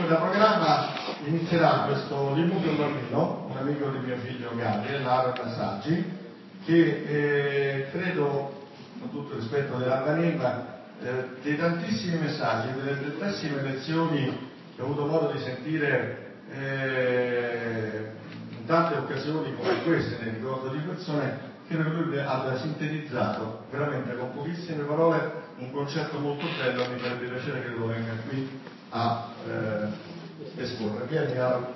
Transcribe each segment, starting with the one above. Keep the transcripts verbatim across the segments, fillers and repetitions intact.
Dunque, da programma inizierà questo libro per un bambino, un amico di mio figlio Gabriel, Aaron Assaggi, che eh, credo, con tutto il rispetto dell'Albanema, eh, dei tantissimi messaggi, delle tantissime lezioni che ho avuto modo di sentire eh, in tante occasioni come queste, nel ricordo di persone, credo che lui abbia sintetizzato veramente con pochissime parole un concetto molto bello. Mi farebbe piacere che lo venga qui a eh, esporre. Vieni, Aaron.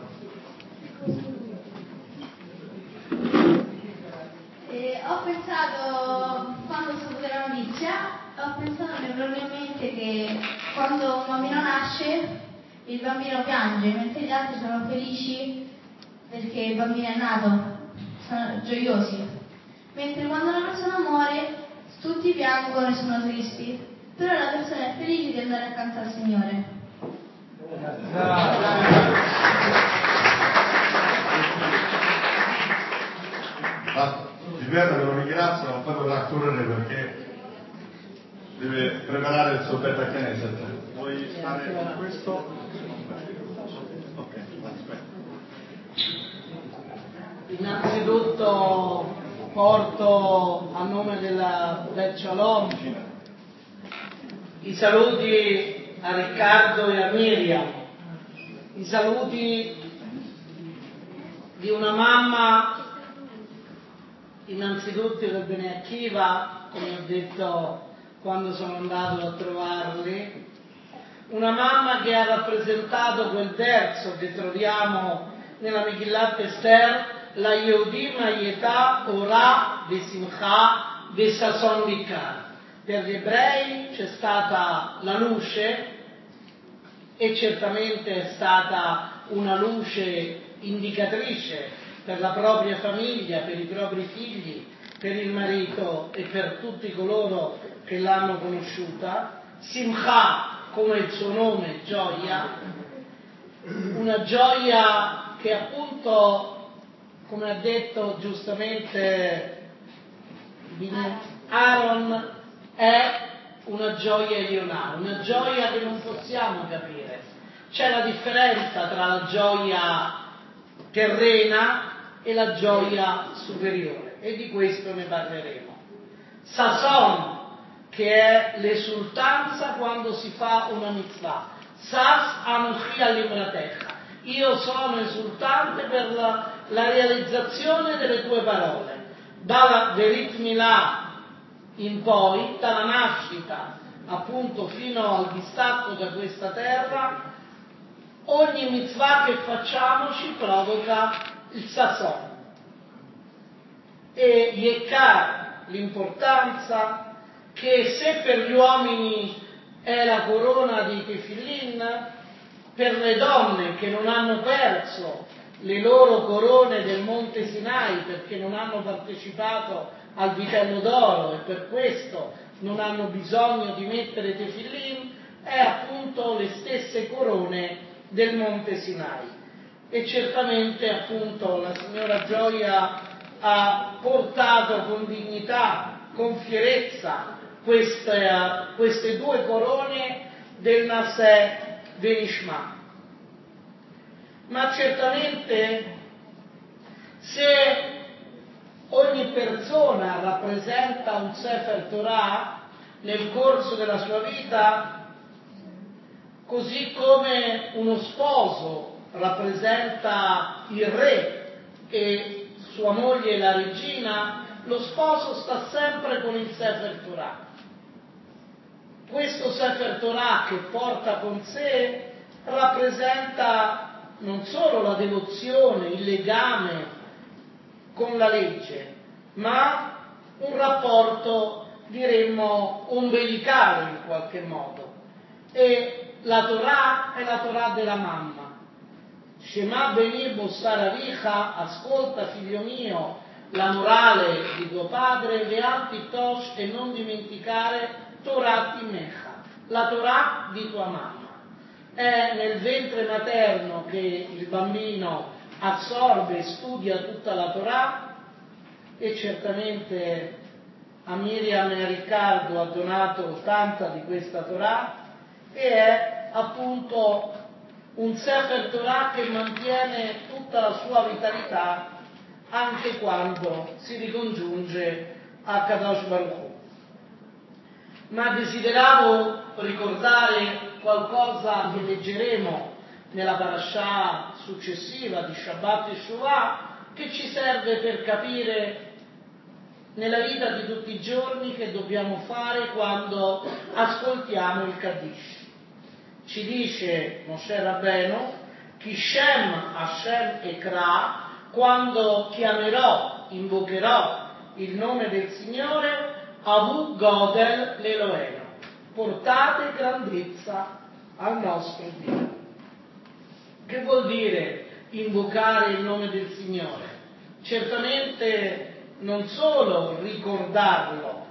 Eh, ho pensato, quando ho saputo la notizia, ho pensato erroneamente che quando un bambino nasce, il bambino piange, mentre gli altri sono felici perché il bambino è nato, sono gioiosi. Mentre quando una persona muore, tutti piangono e sono tristi, però la persona è felice di andare accanto al Signore. Ah, Gilberto me lo ringrazio, non poi dovrà correre perché deve preparare il suo beta Knesset. Vuoi fare con questo? Ok, aspetta. Innanzitutto porto a nome della Bet Shalom i saluti a Riccardo e a Miriam, i saluti di una mamma innanzitutto del Bnei Akiva, come ho detto quando sono andato a trovarli, una mamma che ha rappresentato quel verso che troviamo nella Megillat Esther, la Yehudim Hayetà Ora Vesimcha Vesason Bikar. Per gli ebrei c'è stata la luce, e certamente è stata una luce indicatrice per la propria famiglia, per i propri figli, per il marito e per tutti coloro che l'hanno conosciuta. Simcha, come il suo nome, gioia, una gioia che appunto, come ha detto giustamente Aaron, è una gioia elionale, una gioia che non possiamo capire. C'è la differenza tra la gioia terrena e la gioia superiore, e di questo ne parleremo. Sason, che è l'esultanza quando si fa una mitzvah. Sas anuchi all'imratecha. Io sono esultante per la, la realizzazione delle tue parole. Dalla Berit Milà in poi, dalla nascita appunto fino al distacco da questa terra, ogni mitzvah che facciamo ci provoca il sason. E Yekar, l'importanza, che se per gli uomini è la corona di Tefillin, per le donne che non hanno perso le loro corone del Monte Sinai perché non hanno partecipato al vitello d'oro e per questo non hanno bisogno di mettere Tefillin, è appunto le stesse corone del Monte Sinai. E certamente appunto la signora Gioia ha portato con dignità, con fierezza queste, queste due corone del Naseh Benishma. Ma certamente se ogni persona rappresenta un Sefer Torah nel corso della sua vita, così come uno sposo rappresenta il re e sua moglie la regina, lo sposo sta sempre con il Sefer Torah. Questo Sefer Torah che porta con sé rappresenta non solo la devozione, il legame con la legge, ma un rapporto, diremmo, ombelicale in qualche modo. E la Torah è la Torah della mamma. Shema beni bossar avicha, ascolta figlio mio la morale di tuo padre, ve'al tosh, e non dimenticare Torah timecha, la Torah di tua mamma. È nel ventre materno che il bambino assorbe e studia tutta la Torah, e certamente a Miriam e a Riccardo ha donato tanta di questa Torah, e è appunto un Sefer Torah che mantiene tutta la sua vitalità anche quando si ricongiunge a Kadosh Baruch Hu. Ma desideravo ricordare qualcosa che leggeremo nella parashah successiva di Shabbat e Shuvah, che ci serve per capire nella vita di tutti i giorni che dobbiamo fare quando ascoltiamo il Kaddish. Ci dice Moshe Rabbeinu, Kishem Hashem Ekra, quando chiamerò, invocherò il nome del Signore, Avu Godel l'Eloheno, portate grandezza al nostro Dio. Che vuol dire invocare il nome del Signore? Certamente non solo ricordarlo,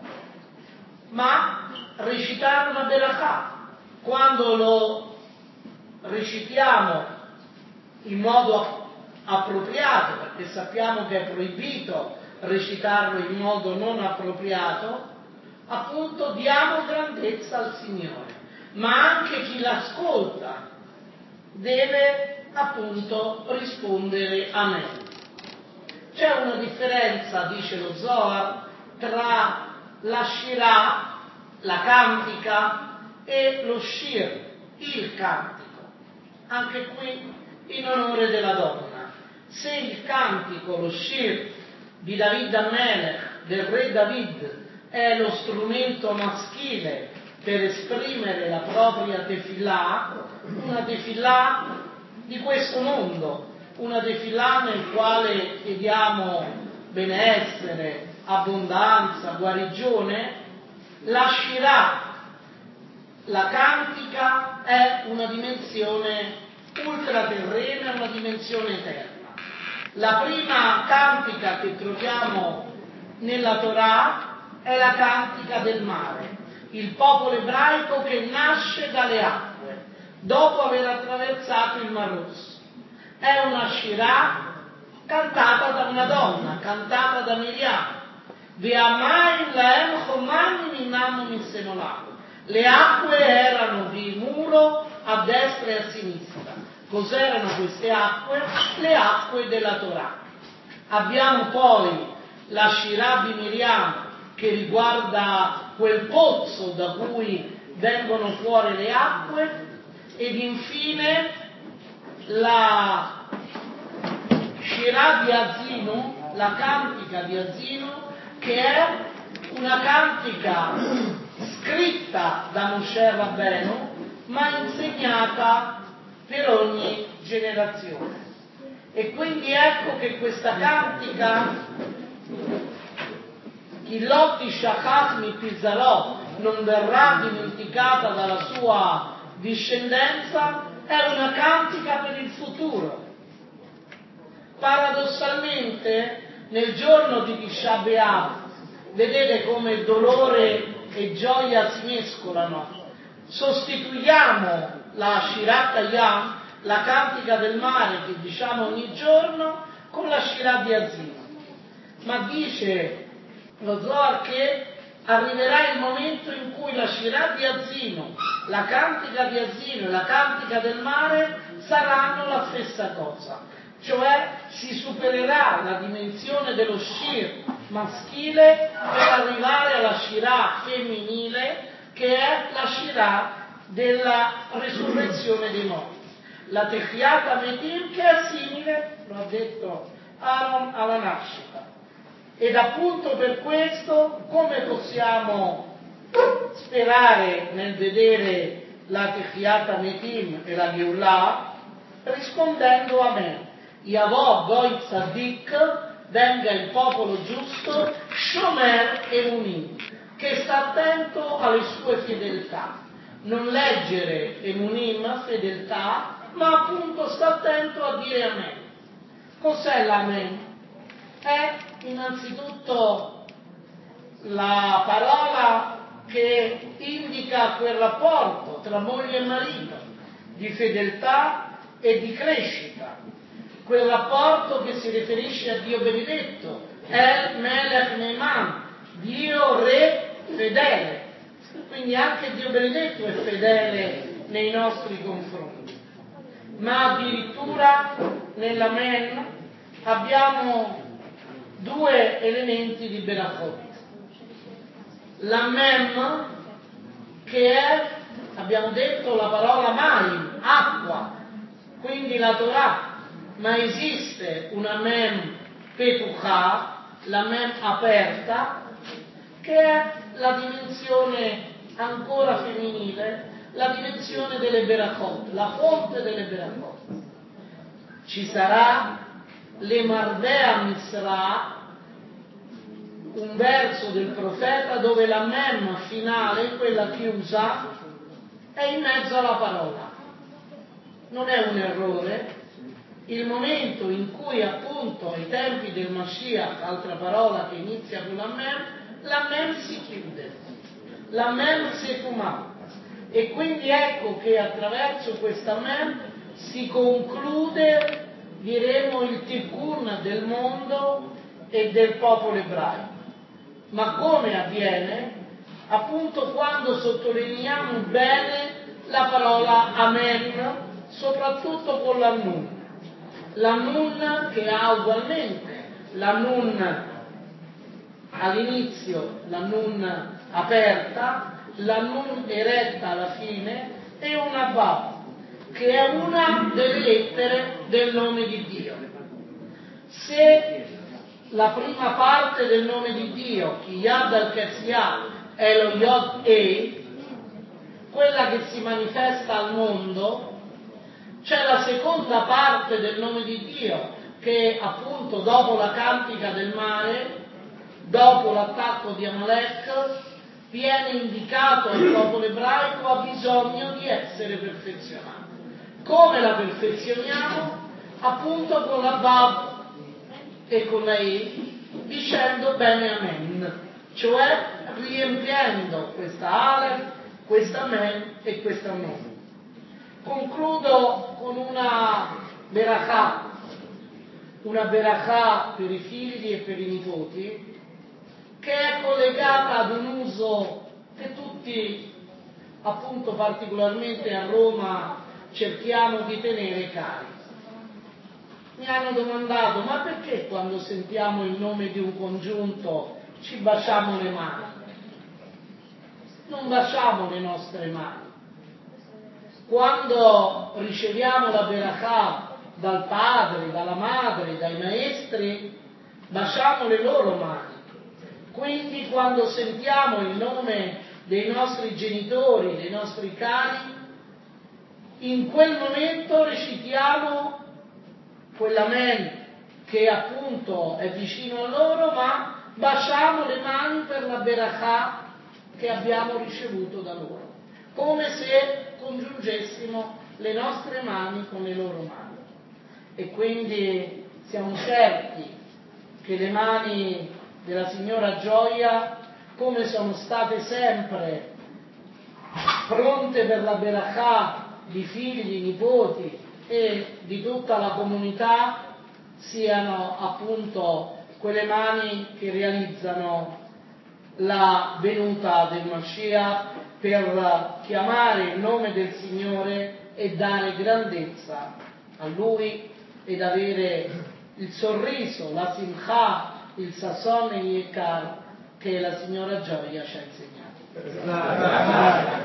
ma recitare una berachà. Quando lo recitiamo in modo appropriato, perché sappiamo che è proibito recitarlo in modo non appropriato, appunto diamo grandezza al Signore, ma anche chi l'ascolta deve appunto rispondere amen. C'è una differenza, dice lo Zohar, tra la Shirah, la cantica, e lo Shir, il cantico, anche qui in onore della donna. Se il cantico, lo Shir di David Amelech, del re David, è lo strumento maschile per esprimere la propria tefillah, una tefillah di questo mondo, una tefillah nel quale chiediamo benessere, abbondanza, guarigione, la Shirah, la cantica, è una dimensione ultraterrena, una dimensione eterna. La prima cantica che troviamo nella Torah è la cantica del mare, il popolo ebraico che nasce dalle acque, dopo aver attraversato il Mar Rosso. È una Shirah cantata da una donna, cantata da Miriam. Ve'amayim lahem chomam minam u'misemolah. Le acque erano di muro a destra e a sinistra. Cos'erano queste acque? Le acque della Torah. Abbiamo poi la Shirah di Miriam, che riguarda quel pozzo da cui vengono fuori le acque, ed infine la Shirah di Azinu, la cantica di Azinu, che è una cantica scritta da Moshe Rabbeinu, ma insegnata per ogni generazione. E quindi ecco che questa cantica, Chiloti Shachach mi Pizarò, non verrà dimenticata dalla sua discendenza, è una cantica per il futuro. Paradossalmente, nel giorno di Tisha B'Av, vedete come dolore e gioia si mescolano. Sostituiamo la Shirat Hayam, la cantica del mare che diciamo ogni giorno, con la Shirah di Azinu. Ma dice lo Zohar che arriverà il momento in cui la Shirah di Azinu, la cantica di Azinu e la cantica del mare saranno la stessa cosa. Cioè si supererà la dimensione dello Shir maschile per arrivare alla Shirah femminile, che è la Shirah della resurrezione dei morti. La Techiat Metim, che è simile, lo ha detto Aaron, alla nascita. Ed appunto per questo, come possiamo sperare nel vedere la Techiat Metim e la Geulah? Rispondendo Amen. Yavò Goi Tzadik, venga il popolo giusto, Shomer Emunim, che sta attento alle sue fedeltà. Non leggere Emunim, fedeltà, ma appunto sta attento a dire Amen. Cos'è l'Amen? È innanzitutto la parola che indica quel rapporto tra moglie e marito, di fedeltà e di crescita. Quel rapporto che si riferisce a Dio benedetto, El Melech Neiman, Dio Re fedele. Quindi anche Dio benedetto è fedele nei nostri confronti. ma addirittura nella Men abbiamo due elementi di Berachot. La Mem, che è, abbiamo detto, la parola Maim, acqua, quindi la Torah, ma esiste una Mem Petuchah, la Mem aperta, che è la dimensione ancora femminile, la dimensione delle Berachot, la fonte delle Berachot. Ci sarà le Mardea Misra, un verso del profeta dove la Mem finale, quella chiusa, è in mezzo alla parola. Non è un errore. Il momento in cui appunto ai tempi del Mashiach, altra parola che inizia con la Mem, la Mem si chiude, la Mem si fuma, e quindi ecco che attraverso questa Mem si conclude, diremo, il tikkun del mondo e del popolo ebraico. Ma come avviene? Appunto quando sottolineiamo bene la parola Amen, soprattutto con la Nun. La Nun che ha ugualmente la Nun all'inizio, la Nun aperta, la Nun eretta alla fine e una Vav, che è una delle lettere del nome di Dio. Se la prima parte del nome di Dio, Ki Yad al-Ketziyah, è lo Yod E, quella che si manifesta al mondo, c'è la seconda parte del nome di Dio, che appunto dopo la cantica del mare, dopo l'attacco di Amalek, viene indicato al popolo ebraico, ha bisogno di essere perfezionato. Come la perfezioniamo? Appunto con la Vav e con la E, dicendo bene Amen, cioè riempiendo questa Aleph, questa Amen e questa Nun. Concludo con una Berachà, una Berachà per i figli e per i nipoti, che è collegata ad un uso che tutti, appunto particolarmente a Roma, cerchiamo di tenere cari. Mi hanno domandato, ma perché quando sentiamo il nome di un congiunto ci baciamo le mani? Non baciamo le nostre mani. Quando riceviamo la Berachà dal padre, dalla madre, dai maestri, baciamo le loro mani. Quindi quando sentiamo il nome dei nostri genitori, dei nostri cari, in quel momento recitiamo quell'amen che appunto è vicino a loro, ma baciamo le mani per la Berachà che abbiamo ricevuto da loro, come se congiungessimo le nostre mani con le loro mani. E quindi siamo certi che le mani della signora Gioia, come sono state sempre pronte per la Berachà di figli, nipoti e di tutta la comunità, siano appunto quelle mani che realizzano la venuta del Mashiach per chiamare il nome del Signore e dare grandezza a Lui ed avere il sorriso, la simcha, il sasson e l'yekar che la signora Gioia ci ha insegnato.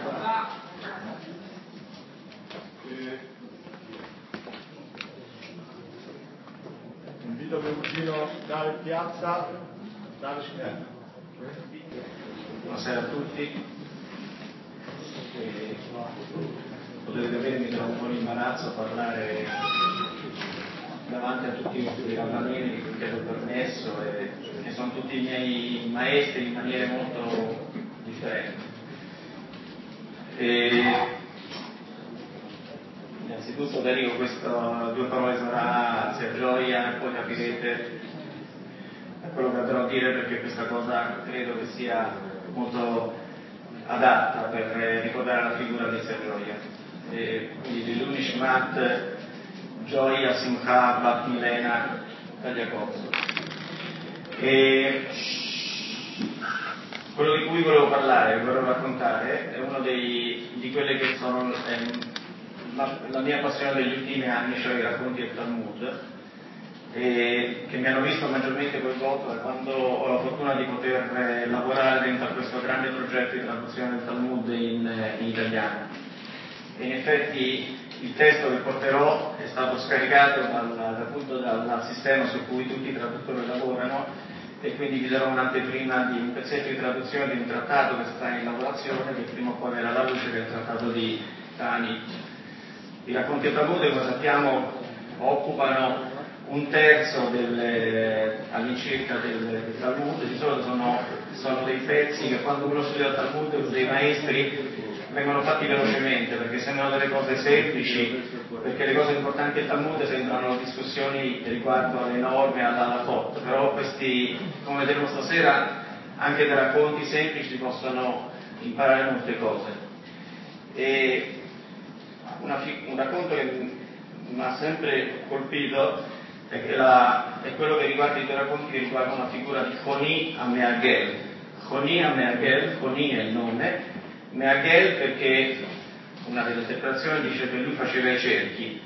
Invito mio cugino Davide Piazza. Davide. Buonasera a tutti. E potete capire che ho un po' di imbarazzo a parlare davanti a tutti questi bambini di cui chiedo permesso e che sono tutti i miei maestri in maniere molto differenti. E innanzitutto dedico questo, due parole Torah a Zia Gioia e poi capirete quello che andrò a dire, perché questa cosa credo che sia molto adatta per ricordare la figura di Zia Gioia. E quindi di Lunishmat Gioia Simcha Bat Milena Tagliacozzo. E quello di cui volevo parlare, volevo raccontare, è uno dei, di quelle che sono eh, la, la mia passione degli ultimi anni, cioè i racconti del Talmud, e che mi hanno visto maggiormente coinvolto da quando ho la fortuna di poter eh, lavorare dentro a questo grande progetto di traduzione del Talmud in, eh, in italiano. E in effetti il testo che porterò è stato scaricato dal, appunto dal sistema su cui tutti i traduttori lavorano, e quindi vi darò un'anteprima di un pezzetto di traduzione di un trattato che sta in lavorazione, che prima o poi verrà alla luce, che è il trattato di Ta'anit. I racconti del Talmud, come sappiamo, occupano un terzo del, all'incirca del, del Talmud. Di solito sono, sono dei pezzi che quando uno studia il Talmud, dei maestri, vengono fatti velocemente perché sembrano delle cose semplici, perché le cose importanti del Talmud sembrano discussioni riguardo alle norme, all'alafot, però questi, come vedremo stasera, anche dai racconti semplici si possono imparare molte cose. E una, un racconto che mi ha sempre colpito è, che la, è quello che riguarda i due racconti che riguardano la figura di Honi Ameagel. Honi Ameagel, Honi è il nome, Meagel perché una delle interpretazioni dice che lui faceva i cerchi,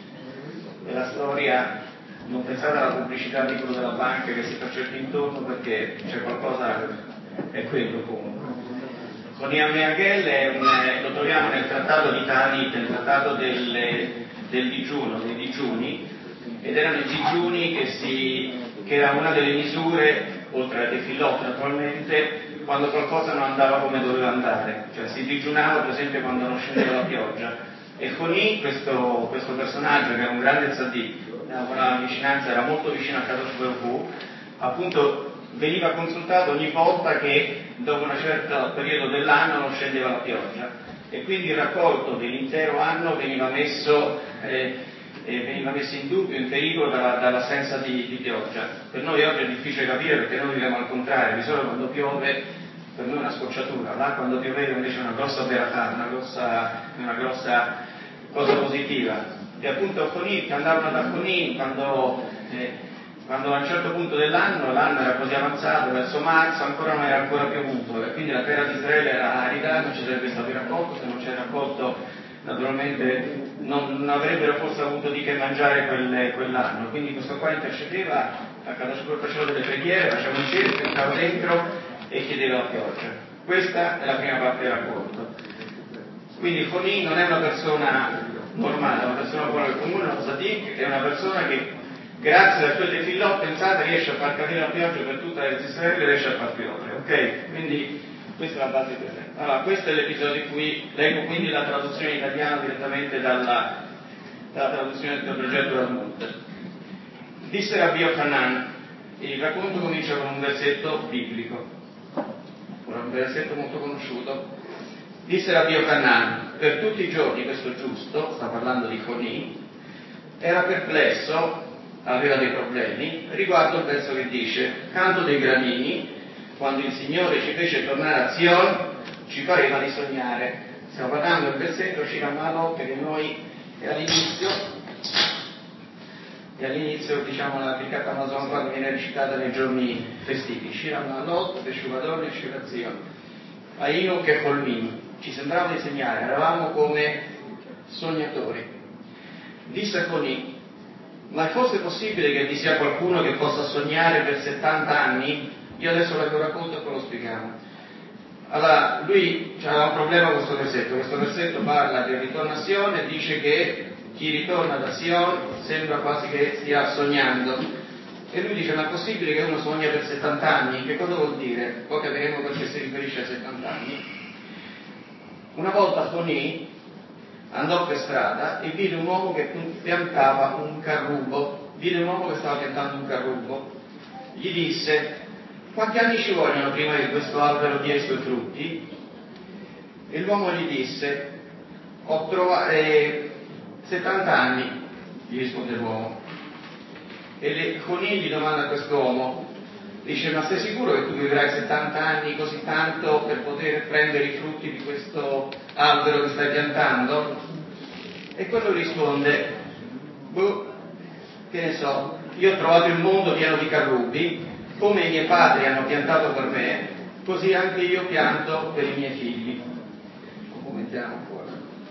e la storia, non pensate alla pubblicità di quello della banca che si fa cerchi intorno, perché c'è qualcosa, è quello comunque. Honi Meagel è un, lo troviamo nel trattato di Ta'anit, nel trattato del, del digiuno, dei digiuni, ed erano i digiuni che, si, che era una delle misure, oltre alle tefillot naturalmente, quando qualcosa non andava come doveva andare, cioè si digiunava per esempio quando non scendeva la pioggia. E Honi, questo, questo personaggio che era un grande tzaddik, una vicinanza, era molto vicino a Kadosh Baruch Hu, appunto veniva consultato ogni volta che dopo un certo periodo dell'anno non scendeva la pioggia, e quindi il raccolto dell'intero anno veniva messo, eh, eh, veniva messo in dubbio, in pericolo dalla, dall'assenza di, di pioggia. Per noi oggi è difficile capire perché noi viviamo al contrario, di solito quando piove per noi è una scocciatura, là quando pioveva invece è una grossa beatà, una grossa, una grossa cosa positiva. E appunto Honi, che andavano da Honi quando, eh, quando a un certo punto dell'anno, l'anno era così avanzato, verso marzo ancora non era ancora piovuto, e quindi la terra di Israele era arida, non ci sarebbe stato il raccolto, se non c'è raccolto naturalmente non, non avrebbero forse avuto di che mangiare quel, quell'anno. Quindi questo qua intercedeva, faceva delle preghiere, faceva un cerchio, entrava dentro e chiedeva la pioggia. Questa è la prima parte del racconto. Quindi Honi non è una persona normale, è una persona comune, uno tzaddik, è una persona che grazie a quel tefillot, pensate, riesce a far cadere la pioggia per tutta Israele e riesce a far piovere, ok? Quindi questa è la base del tempo. Allora, questo è l'episodio in cui leggo quindi la traduzione italiana direttamente dalla, dalla traduzione del progetto Talmud. Disse Rabbi Yochanan, il racconto comincia con un versetto biblico, un versetto molto conosciuto. Disse Rabbi Yochanan, per tutti i giorni questo giusto, sta parlando di Honi, era perplesso, aveva dei problemi, riguardo il verso che dice: canto dei gradini, quando il Signore ci fece tornare a Zion, ci pareva di sognare. Stiamo parlando del versetto Shira Malot, che noi è all'inizio, e all'inizio diciamo la applicata Amazon quando viene recitata nei giorni festivi. Shira Malot, Teshuvadon e Shira Zion. Ainu che Holmin. Ci sembrava di segnare, eravamo come sognatori. Disse Honi: ma è forse possibile che vi sia qualcuno che possa sognare per settanta anni? Io adesso ve lo racconto e poi lo spieghiamo. Allora, lui aveva un problema con questo versetto. Questo versetto parla del ritorno a Sion e dice che chi ritorna da Sion sembra quasi che stia sognando. E lui dice: ma è possibile che uno sogna per settanta anni? Che cosa vuol dire? Poi capiremo perché si riferisce a settanta anni. Una volta Honi andò per strada e vide un uomo che piantava un carrubo, vide un uomo che stava piantando un carrubo, gli disse: quanti anni ci vogliono prima che questo albero dia i suoi frutti? E l'uomo gli disse: ho trovato eh, settanta anni, gli risponde l'uomo. E le, Honi gli domanda a quest'uomo, dice: ma sei sicuro che tu vivrai settanta anni così tanto per poter prendere i frutti di questo albero che stai piantando? E quello risponde: boh, che ne so, io ho trovato il mondo pieno di carrubi, come i miei padri hanno piantato per me, così anche io pianto per i miei figli. Commentiamo ancora.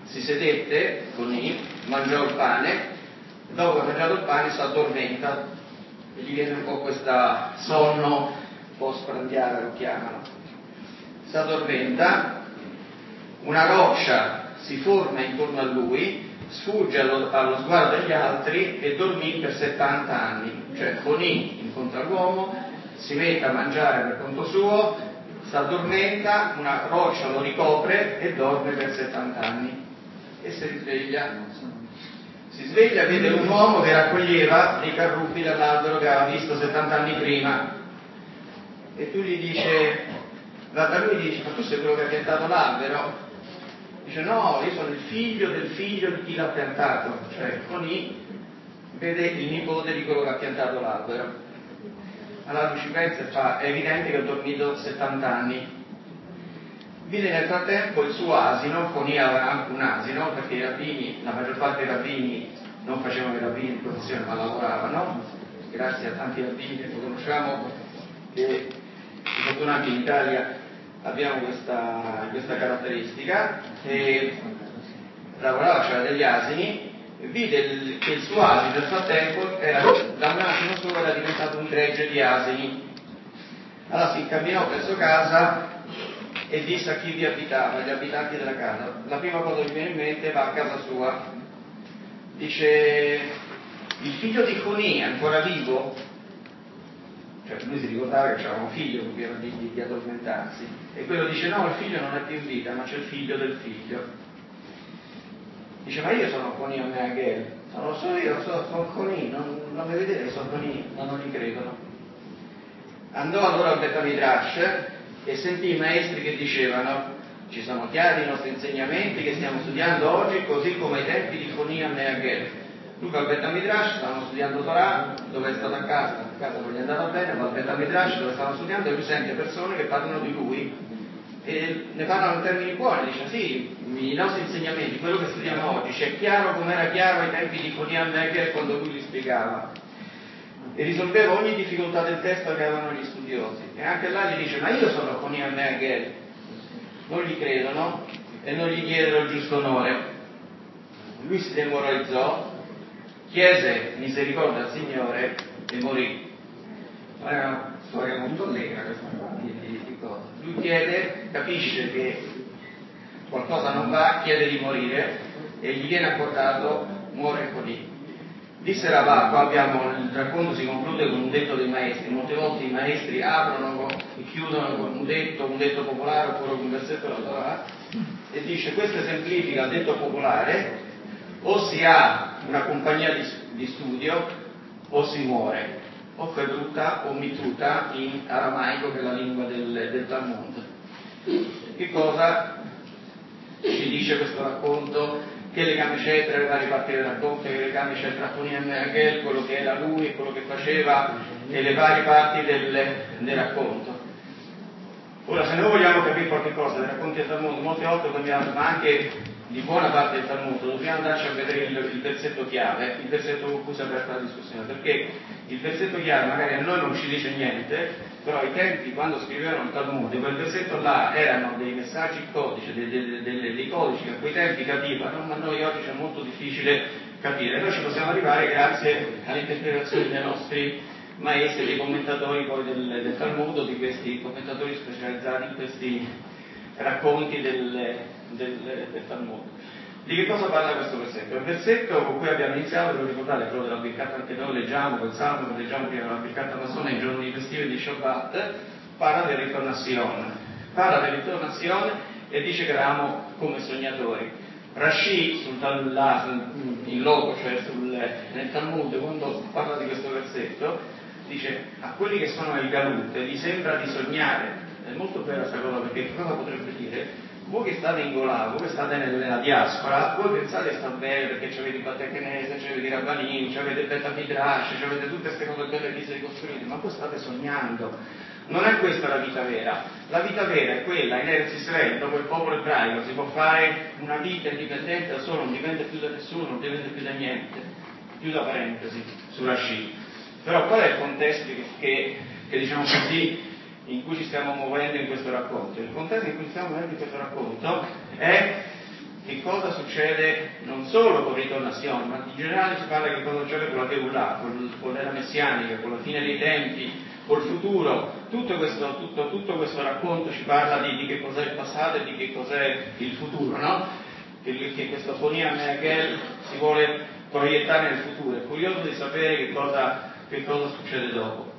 si sedette con I, mangiò il pane, dopo che ha mangiato il pane si addormenta, e gli viene un po' questa sonno post-prandiale, lo chiamano. Si addormenta, una roccia si forma intorno a lui, sfugge allo, allo sguardo degli altri e dormì per settanta anni. Cioè Conì incontra l'uomo, si mette a mangiare per conto suo, si addormenta, una roccia lo ricopre e dorme per settanta anni. E si risveglia. Si sveglia e vede un uomo che raccoglieva dei carrubi dall'albero che aveva visto settanta anni prima. E tu gli dice, da lui dice, ma tu sei quello che ha piantato l'albero? Dice, no, io sono il figlio del figlio di chi l'ha piantato. Cioè Conì vede il nipote di quello che ha piantato l'albero. Allora lui ci pensa e fa, è evidente che ho dormito settanta anni. Vide nel frattempo il suo asino, Conì aveva anche un asino, perché i rabbini, la maggior parte dei rabbini non facevano i rabbini di professione ma lavoravano, grazie a tanti rabbini che conosciamo, che fortunatamente in Italia abbiamo questa, questa caratteristica, e lavorava, c'era degli asini, vide il, che il suo asino nel frattempo era, da un asino solo era diventato un gregge di asini. Allora si incamminò verso casa e disse a chi vi abitava, agli abitanti della casa. La prima cosa che viene in mente, va a casa sua, dice, il figlio di Conì è ancora vivo? Cioè lui si ricordava che c'era un figlio che era di, di addormentarsi, e quello dice, no, il figlio non è più in vita, ma c'è il figlio del figlio. Dice, ma io sono Conì Ammeagel. Non lo so io, sono, sono Conì, non, non mi vedete, sono Conì, ma non gli credono. Andò allora al Bet Midrash e sentì i maestri che dicevano, ci sono chiari i nostri insegnamenti che stiamo studiando oggi, così come ai tempi di Conì Ammeagel. Lui al Bet Midrash stavano studiando Torah, dove è stato a casa, a casa non gli è andata bene, ma al Bet Midrash dove stavano studiando, e lui sente persone che parlano di lui e ne parlano in termini buoni, dice sì, i nostri insegnamenti, quello che studiamo oggi, c'è chiaro come era chiaro ai tempi di Conì Ammeagel quando lui li spiegava, e risolveva ogni difficoltà del testo che avevano gli studiosi. E anche là gli dice, ma io sono Conì Ammeagel. Non gli credono e non gli diedero il giusto onore. Lui si demoralizzò, chiese misericordia al Signore e morì. Ma è una storia molto allegra questa di, di, di cosa. Lui chiede, capisce che qualcosa non va, chiede di morire e gli viene accordato, muore così. Disse Ravà, qua abbiamo, il racconto si conclude con un detto dei maestri. Molte volte i maestri aprono e chiudono con un detto, un detto popolare oppure con un versetto della Torah, e dice, questo esemplifica il detto popolare: o si ha una compagnia di, di studio o si muore, o creduta o mituta in aramaico, che è la lingua del, del Talmud. Che cosa ci dice questo racconto? Che legame c'è tra le varie parti del racconto, che legame c'è tra Conì Ammeagel, quello che era lui, quello che faceva, e le varie parti del, del racconto. Ora, se noi vogliamo capire qualche cosa dei racconti del Talmud, molte volte dobbiamo, ma anche di buona parte del Talmud, dobbiamo andarci a vedere il, il versetto chiave, il versetto con cui si è aperta la discussione, perché il versetto chiave magari a noi non ci dice niente, però ai tempi, quando scrivevano il Talmud, quel versetto là erano dei messaggi in codice, dei, dei, dei, dei codici che a quei tempi capivano, ma a noi oggi è molto difficile capire. Noi ci possiamo arrivare grazie alle interpretazioni dei nostri maestri, dei commentatori poi del, del Talmud, di questi commentatori specializzati in questi racconti del, del, del Talmud. Di che cosa parla questo versetto? Il versetto con cui abbiamo iniziato, ve lo ricordate, quello della Birkat che noi leggiamo, quel salmo che leggiamo prima, la Birkat Massone, nei giorni festivi di Shabbat, parla del ritorno a Sion, parla del ritorno a Sion e dice che eravamo come sognatori. Rashi, sul, là, in loco, cioè sul, nel Talmud, quando parla di questo versetto, dice a quelli che sono nel Galut gli sembra di sognare. È molto bella questa cosa, perché cosa potrebbe dire? Voi che state in Gola, voi che state nella diaspora, voi pensate che sta bene perché avete i Batechenese, avete i Rabbanim, avete il Bet Midrash, avete tutte queste cose belle che siete costruite, ma voi state sognando. Non è questa la vita vera. La vita vera è quella, in Eretz Israele, dopo il popolo ebraico, si può fare una vita indipendente da solo, non dipende più da nessuno, non dipende più da niente. Chiuda parentesi su Rashi. Però qual è il contesto che, che, che diciamo così, in cui ci stiamo muovendo in questo racconto? Il contesto in cui ci stiamo muovendo in questo racconto è che cosa succede non solo con Ritorno a Sion, ma in generale si parla di che cosa succede con la Geulah, con, con l'era messianica, con la fine dei tempi, col futuro. Tutto questo, tutto, tutto questo racconto ci parla di, di che cos'è il passato e di che cos'è il futuro, no? Che, che questo Fonia Meagel si vuole proiettare nel futuro. È curioso di sapere che cosa, che cosa succede dopo.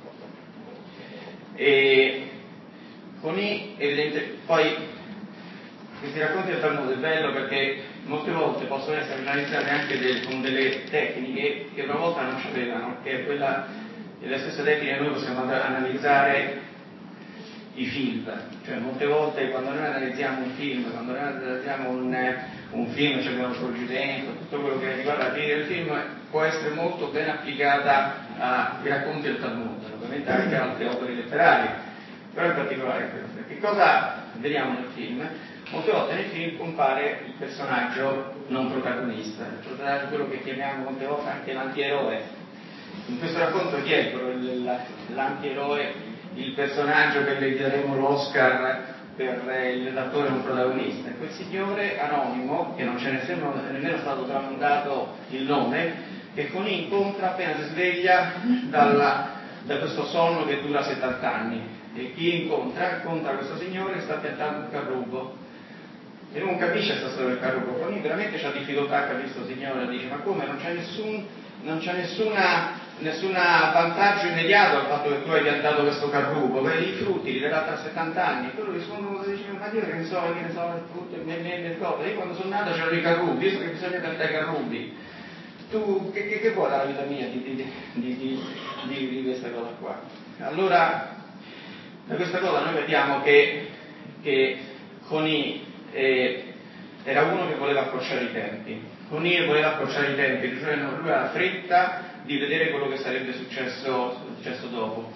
E Foni, evidente, poi questi racconti del Talmud è bello perché molte volte possono essere analizzati anche del, con delle tecniche che una volta non sapevano, che è quella delle stesse tecniche che noi possiamo analizzare i film, cioè molte volte quando noi analizziamo un film, quando noi analizziamo un, un film, cioè abbiamo il sorgimento, tutto quello che riguarda la fine del film può essere molto ben applicata ai racconti del Talmud, ovviamente anche a altre opere letterarie, però in particolare questo. Che cosa vediamo nel film? Molte volte nei film compare il personaggio non protagonista, il personaggio quello che chiamiamo molte volte anche l'antieroe. In questo racconto chi è l'antieroe, il personaggio che le daremo l'Oscar per il redattore non protagonista? Quel signore anonimo, che non ce ne sembra nemmeno stato tramandato il nome, che Foni incontra appena si sveglia dalla, da questo sonno che dura settanta anni. E chi incontra? Incontra questo signore che sta piantando un carrubo. E non capisce questa storia del carrubo. Foni veramente c'ha difficoltà a capire questo signore, dice: ma come, non c'è nessun, non c'è nessuna, nessuna vantaggio immediato al fatto che tu hai piantato questo carrubo, vedi i frutti li verrà tra settanta anni. E quello risponde e dice: ma io che ne so, che ne so, il frutto, il nel cosa, io quando sono nato c'erano i carrubi, io so che bisogna piantare i carrubi. Tu che, che, che vuoi dalla vita mia di, di, di, di, di, di questa cosa qua? Allora, da questa cosa noi vediamo che, che Foni Eh, era uno che voleva accorciare i tempi. Foni voleva accorciare i tempi, cioè lui aveva la fretta di vedere quello che sarebbe successo, successo dopo.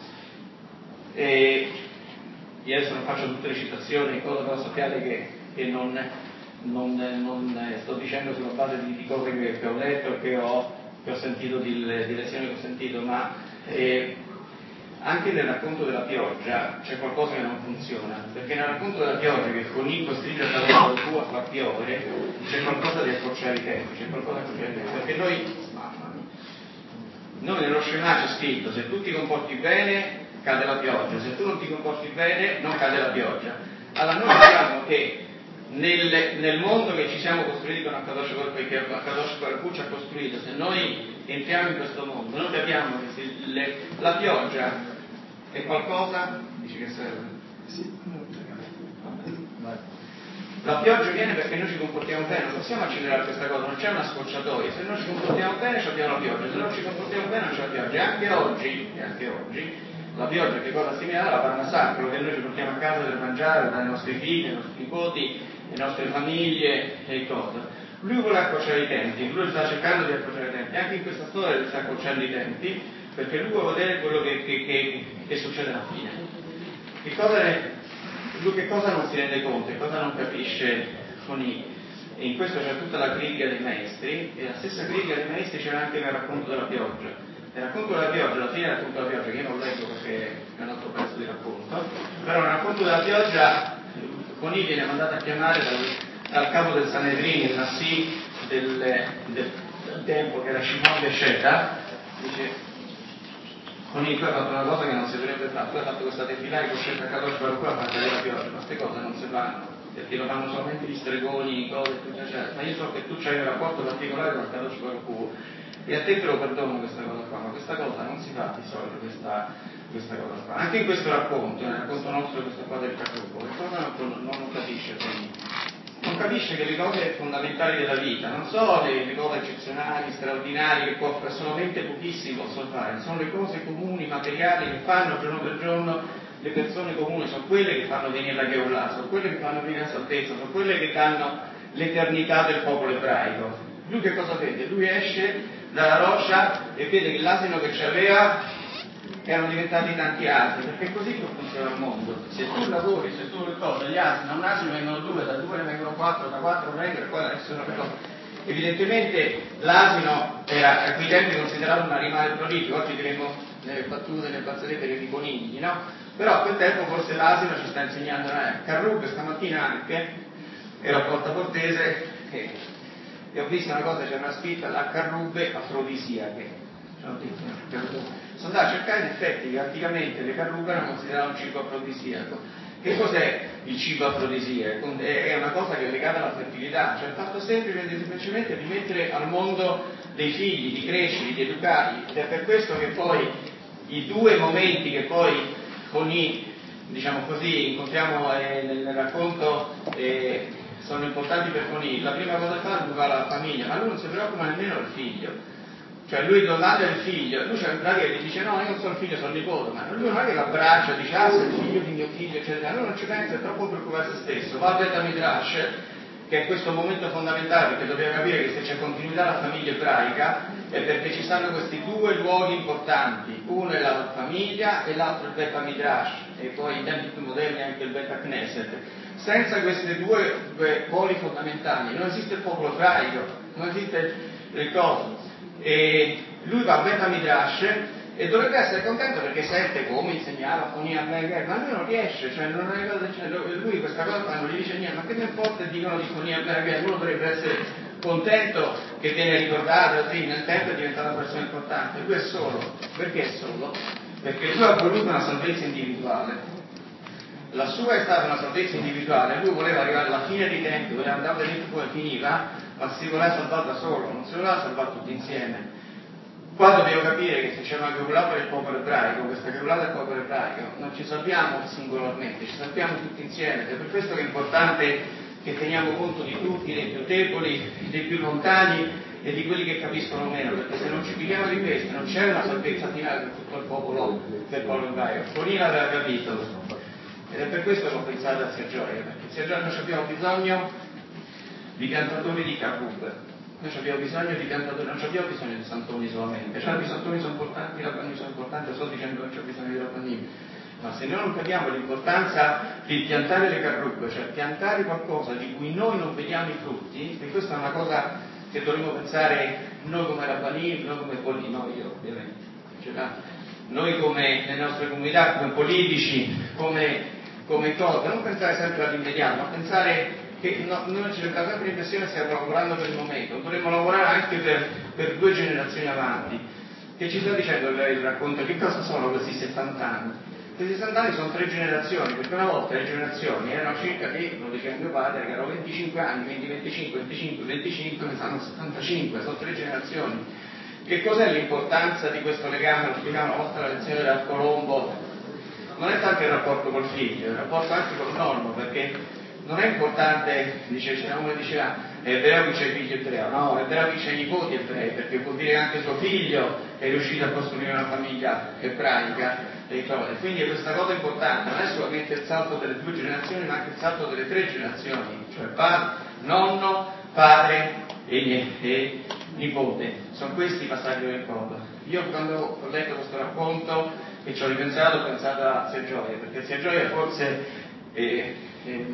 E io adesso non faccio tutte le citazioni, però sappiate che, che non, non, non sto dicendo sulla base di, di cose che, che ho letto e che ho, che ho sentito, di, di lezioni che ho sentito, ma eh, anche nel racconto della pioggia c'è qualcosa che non funziona, perché nel racconto della pioggia che Foni costringe attraverso il tuo a far piovere c'è qualcosa di accorciare i tempi, c'è qualcosa di accorciare i tempi, perché noi, mamma mia, noi nello scemario c'è scritto: se tu ti comporti bene cade la pioggia, se tu non ti comporti bene non cade la pioggia. Allora noi diciamo che nel, nel mondo che ci siamo costruiti con Akadosh Baruch Hu ci ha costruito, se noi entriamo in questo mondo noi capiamo che se le, la pioggia è qualcosa, dici che serve? Sì. La pioggia viene perché noi ci comportiamo bene, non possiamo accelerare questa cosa, non c'è una scorciatoia. Se noi ci comportiamo bene abbiamo la pioggia, se non ci comportiamo bene non c'è la pioggia. E anche oggi, e anche oggi la pioggia che cosa simile alla parmasà, quello che noi ci portiamo a casa per mangiare dai nostri figli, dai nostri nipoti, le nostre famiglie e cosa. Lui vuole accorciare i tempi, lui sta cercando di accorciare i tempi, anche in questa storia lui sta accorciando i tempi, perché lui vuole vedere quello che, che, che, che succede alla fine. Che cosa, lui che cosa non si rende conto, che cosa non capisce Foni. E in questo c'è tutta la critica dei maestri, e la stessa critica dei maestri c'era anche nel racconto della pioggia. Nel racconto della pioggia, alla fine del racconto della pioggia, che io non leggo perché è un altro pezzo di racconto, però nel racconto della pioggia Foni viene mandato a chiamare dal, dal capo del Sanedrin, il Nassi del, del, del tempo, che era Shimon Besheta, dice: Foni, tu hai fatto una cosa che non si dovrebbe fare, tu hai fatto questa defilare con scelta Kadosh Baruch Hu a parte della pioggia, ma queste cose non si fanno, perché lo fanno solamente gli stregoni, cose, tutto, cioè, ma io so che tu hai un rapporto particolare con Kadosh Baruch Hu e a te te lo perdono questa cosa qua, ma questa cosa non si fa di solito, questa, questa cosa qua. Anche in questo racconto, nel racconto nostro, questo qua del carrubo, che cosa non, non lo capisce Foni? Non capisce che le cose fondamentali della vita non sono le, le cose eccezionali, straordinarie, che può, solamente pochissimi possono fare, sono le cose comuni, materiali, che fanno giorno per giorno le persone comuni, sono quelle che fanno venire la Geulah, sono quelle che fanno venire la salvezza, sono quelle che danno l'eternità del popolo ebraico. Lui che cosa vede? Lui esce dalla roccia e vede che l'asino che c'aveva erano diventati tanti asini, perché è così che funziona il mondo. Se tu lavori, se tu le cose, gli asini, da un asino vengono due, da due ne vengono quattro, da quattro ne vengono, e poi adesso sono cosa. Evidentemente l'asino era a quei tempi considerato un animale prolifico, oggi diremmo nelle battute, nelle barzellette dei conigli, no? Però a quel tempo forse l'asino ci sta insegnando, eh, Carrubbe stamattina anche, era a Porta Portese, e, e ho visto una cosa, c'era scritta la carrube afrodisiache. Sono andato a cercare, in effetti che anticamente le carrube erano considerate un cibo afrodisiaco. Che cos'è il cibo afrodisiaco? È una cosa che è legata alla fertilità, cioè il fatto semplice semplicemente di mettere al mondo dei figli, di crescere, di educarli, ed è per questo che poi i due momenti che poi con i, diciamo così, incontriamo eh, nel, nel racconto eh, sono importanti per Fognì. La prima cosa che fa, lui va alla famiglia, ma lui non si preoccupa nemmeno del figlio. Cioè lui domanda il figlio, lui c'è un pratica che gli dice no, io non sono il figlio, sono il nipote, ma lui non è che l'abbraccia, dice ah sei il figlio di mio figlio, eccetera, lui non ci pensa, è troppo preoccupato se stesso, va a Bet Midrash, che è questo momento fondamentale, perché dobbiamo capire che se c'è continuità alla famiglia ebraica è perché ci stanno questi due luoghi importanti, uno è la famiglia e l'altro il Bet Midrash, e poi in tempi più moderni anche il Bet Knesset. Senza questi due, due poli fondamentali non esiste il popolo ebraico, non esiste il coso. E lui va a Bet Midrash e dovrebbe essere contento perché sente come insegnava Fognì a Berger, ma lui non riesce, cioè non è cosa, cioè lui questa cosa non gli dice niente, ma che ne importa dicono di Fognì a Berger, uno dovrebbe essere contento che viene ricordato, sì, nel tempo è diventata una persona importante, lui è solo. Perché è solo? Perché lui ha voluto una salvezza individuale. La sua è stata una salvezza individuale, lui voleva arrivare alla fine dei tempi, voleva andare a vedere come finiva, ma si voleva salvare da solo, non si voleva salvare tutti insieme. Qua dobbiamo capire che se c'è una geografia del popolo ebraico, questa geografia del popolo ebraico, non ci salviamo singolarmente, ci salviamo tutti insieme, ed è per questo che è importante che teniamo conto di tutti, dei più deboli, dei più lontani e di quelli che capiscono meno, perché se non ci pigliamo di questo non c'è una salvezza finale per tutto il popolo del popolo ebraico. Fognì l'aveva capito. Ed è per questo che ho pensato a Sergioia, perché Sergioia noi abbiamo bisogno di piantatori di carrube, noi abbiamo bisogno di piantatori, non abbiamo bisogno di santoni solamente, cioè i santoni sono importanti, i rabbini sono importanti, non sto dicendo che non c'è bisogno di rabbini, ma se noi non capiamo l'importanza di piantare le carrube, cioè piantare qualcosa di cui noi non vediamo i frutti, e questa è una cosa che dovremmo pensare noi come rabbini, noi come politici, no io ovviamente, cioè, noi come nelle nostre comunità, come politici, come come cosa, non pensare sempre all'immediato, ma pensare che no, noi ci dà sempre l'impressione che stiamo lavorando per il momento, dovremmo lavorare anche per, per due generazioni avanti. Che ci sta dicendo il racconto? Che cosa sono questi settanta anni? Questi settanta anni sono tre generazioni, perché una volta le generazioni erano circa, che lo diceva mio padre, che erano venticinque anni, venti, venticinque, venticinque, venticinque, ne fanno settantacinque, sono tre generazioni. Che cos'è l'importanza di questo legame? Lo spiegava una volta la lezione del Colombo. Non è tanto il rapporto col figlio, è il rapporto anche col nonno, perché non è importante, dice, come diceva, è vero che c'è il figlio ebreo, no, è vero che c'è i nipoti ebrei, perché vuol dire che anche suo figlio è riuscito a costruire una famiglia ebraica, e quindi questa cosa è importante, non è solamente il salto delle due generazioni, ma anche il salto delle tre generazioni, cioè padre, nonno, padre e, e nipote, sono questi i passaggi del ricordo. Io quando ho letto questo racconto e ci ho ripensato, ho pensato a Sergioia, perché Sergioia forse eh, eh,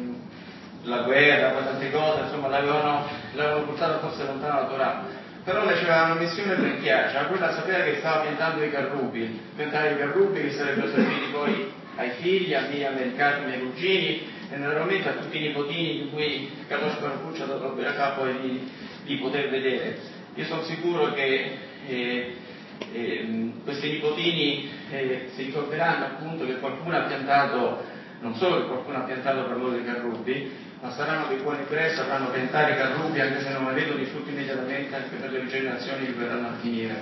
la guerra, poi tante cose, insomma, l'avevano, l'avevano portato forse lontano dalla Torah, però lei aveva una missione ben chiara, cioè quella sapeva che stava piantando i carrubi, piantare i carrubi che sarebbero serviti poi ai figli, a miei americani, ai miei cugini, e naturalmente a tutti i nipotini di cui Carlos Paracuccia dovrebbe a capo di, di poter vedere. Io sono sicuro che eh, eh, questi nipotini eh, si ricorderanno appunto che qualcuno ha piantato, non solo che qualcuno ha piantato per loro i carrubi, ma saranno dei buoni ebrei, sapranno piantare i carrubi anche se non ne vedono i frutti immediatamente, anche per le generazioni che verranno a finire.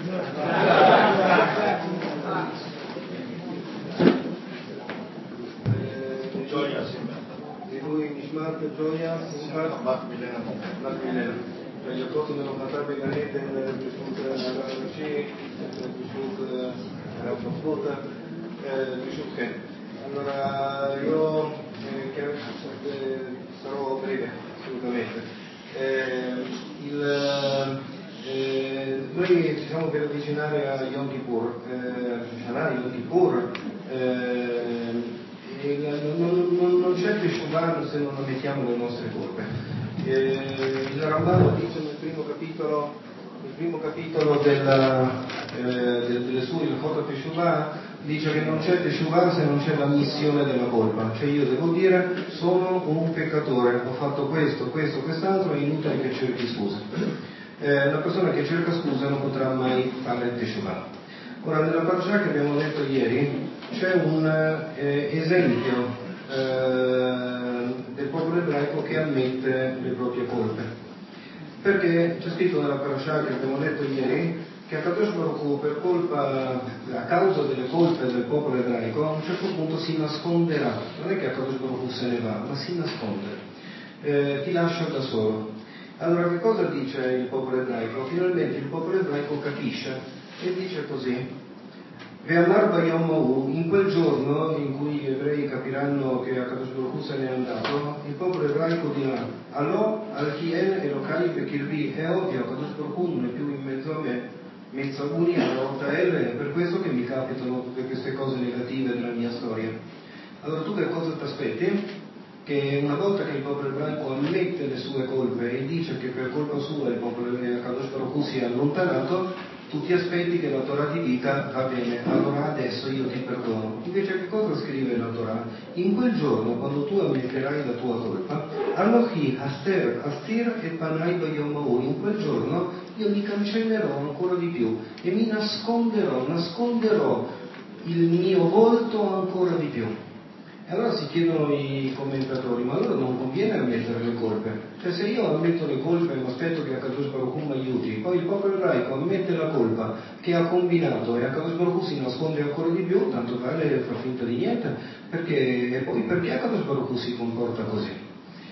Gioia, sì. לעילוי נשמת ג'ויה, שמחת בת מילנה. בת מילנה. ולקוטו במחתה בגן עדן, ברשות הרב הראשי, ברשות הרב מפלוטה, ברשותכם. Allora, io eh, che, eh, sarò breve, assolutamente. Eh, il, eh, noi ci siamo per avvicinare a Yom Kippur, eh, sarà Yom Kippur, eh, e non, non, non c'è Teshuvah se non ammettiamo le nostre colpe. Eh, il Rambam dice nel primo capitolo, nel primo capitolo della, eh, del, delle sue, il Chota Teshuvah, dice che non c'è teshuvah se non c'è l'ammissione della colpa, cioè io devo dire sono un peccatore, ho fatto questo, questo, quest'altro, è inutile che cerchi scusa. Eh, una persona che cerca scusa non potrà mai fare teshuvah. Ora, nella parasha che abbiamo letto ieri c'è un eh, esempio eh, del popolo ebraico che ammette le proprie colpe, perché c'è scritto nella parasha che abbiamo letto ieri che Akadosh Baruch Hu, per colpa, a causa delle colpe del popolo ebraico, a un certo punto si nasconderà. Non è che Akadosh Baruch Hu se ne va, ma si nasconde, eh, ti lascia da solo. Allora che cosa dice il popolo ebraico? Finalmente il popolo ebraico capisce e dice così: Ve'amar bayom ha'u, in quel giorno in cui gli ebrei capiranno che Akadosh Baruch Hu se n'è andato, il popolo ebraico dirà: Allo al-Kien Elokai Bekirbi, è ovvio, Akadosh Baruch Hu non è più in mezzo a me, Mezzaguni Arotael, è per questo che mi capitano tutte queste cose negative della mia storia. Allora tu che cosa ti aspetti? Che una volta che il popolo ebraico ammette le sue colpe e dice che per colpa sua il popolo Akadosh Baruch Hu si è allontanato, tu ti aspetti che la Torah ti dica: va bene, allora adesso io ti perdono. Invece che cosa scrive la Torah? In quel giorno, quando tu ammetterai la tua colpa, Anochi Aster Astir e Panai Bayom Ha'u, in quel giorno io mi cancellerò ancora di più e mi nasconderò, nasconderò il mio volto ancora di più. E allora si chiedono i commentatori: ma allora non conviene ammettere le colpe? Cioè, se io ammetto le colpe e mi aspetto che Akadosh Baruch Hu mi aiuti, poi il popolo ebraico ammette la colpa che ha combinato e Akadosh Baruch Hu si nasconde ancora di più, tanto vale far finta di niente, perché, e poi perché Akadosh Baruch Hu si comporta così?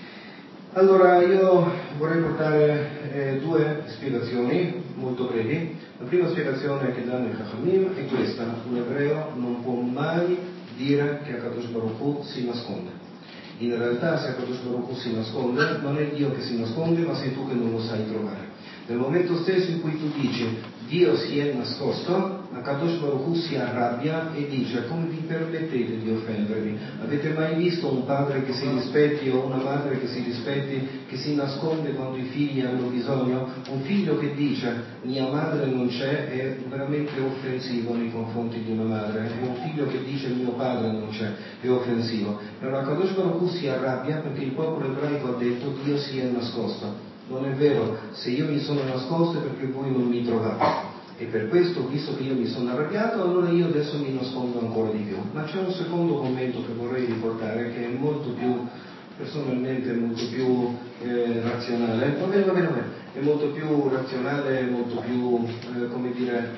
Allora io vorrei portare eh, due spiegazioni molto brevi. La prima spiegazione che danno i Chachamim è questa: un ebreo non può mai dire che Akadosh Baruch Hu si nasconde. In realtà, se Akadosh Baruch Hu si nasconde, non è Dio che si nasconde, ma sei tu che non lo sai trovare. Nel momento stesso in cui tu dici Dio si è nascosto, Akadosh Baruch Hu si arrabbia e dice: come vi permettete di offendermi? Avete mai visto un padre che si rispetti o una madre che si rispetti, che si nasconde quando i figli hanno bisogno? Un figlio che dice mia madre non c'è è veramente offensivo nei confronti di una madre, e un figlio che dice mio padre non c'è è offensivo. Allora Akadosh Baruch Hu si arrabbia perché il popolo ebraico ha detto Dio si è nascosto. Non è vero, se io mi sono nascosto è perché voi non mi trovate. E per questo, visto che io mi sono arrabbiato, allora io adesso mi nascondo ancora di più. Ma c'è un secondo commento che vorrei riportare, che è molto più, personalmente, molto più eh, razionale. Va bene, va bene, va bene. È molto più razionale, molto più, eh, come dire,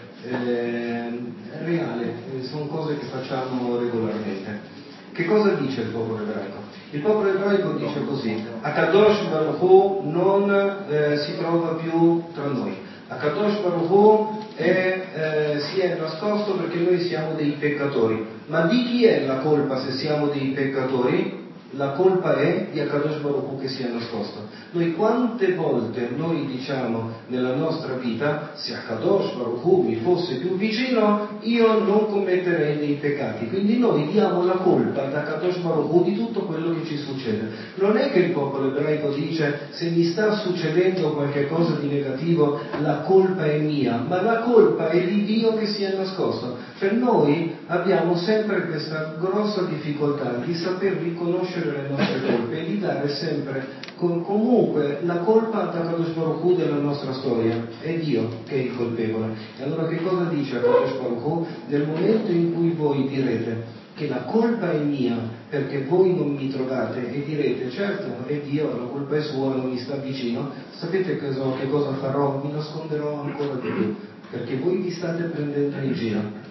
eh, reale. Eh, sono cose che facciamo regolarmente. Che cosa dice il popolo ebraico? Il popolo ebraico dice così: Akadosh Baruch Hu non eh, si trova più tra noi. Akadosh Baruch Hu è, eh, si è nascosto perché noi siamo dei peccatori. Ma di chi è la colpa se siamo dei peccatori? La colpa è di Akadosh Baruch Hu che si è nascosto. Noi quante volte noi diciamo nella nostra vita: se Akadosh Baruch Hu mi fosse più vicino io non commetterei dei peccati. Quindi noi diamo la colpa ad Akadosh Baruch Hu di tutto quello che ci succede. Non è che il popolo ebraico dice: se mi sta succedendo qualche cosa di negativo la colpa è mia, ma la colpa è di Dio che si è nascosto. Cioè noi abbiamo sempre questa grossa difficoltà di saper riconoscere le nostre colpe e di dare sempre com- comunque la colpa ad Akadosh Baruch Hu della nostra storia. È Dio che è il colpevole. E allora che cosa dice Akadosh Baruch Hu? Nel momento in cui voi direte che la colpa è mia perché voi non mi trovate e direte certo è Dio, la colpa è sua, non mi sta vicino, sapete cosa, che cosa farò? Mi nasconderò ancora di più perché voi vi state prendendo in giro.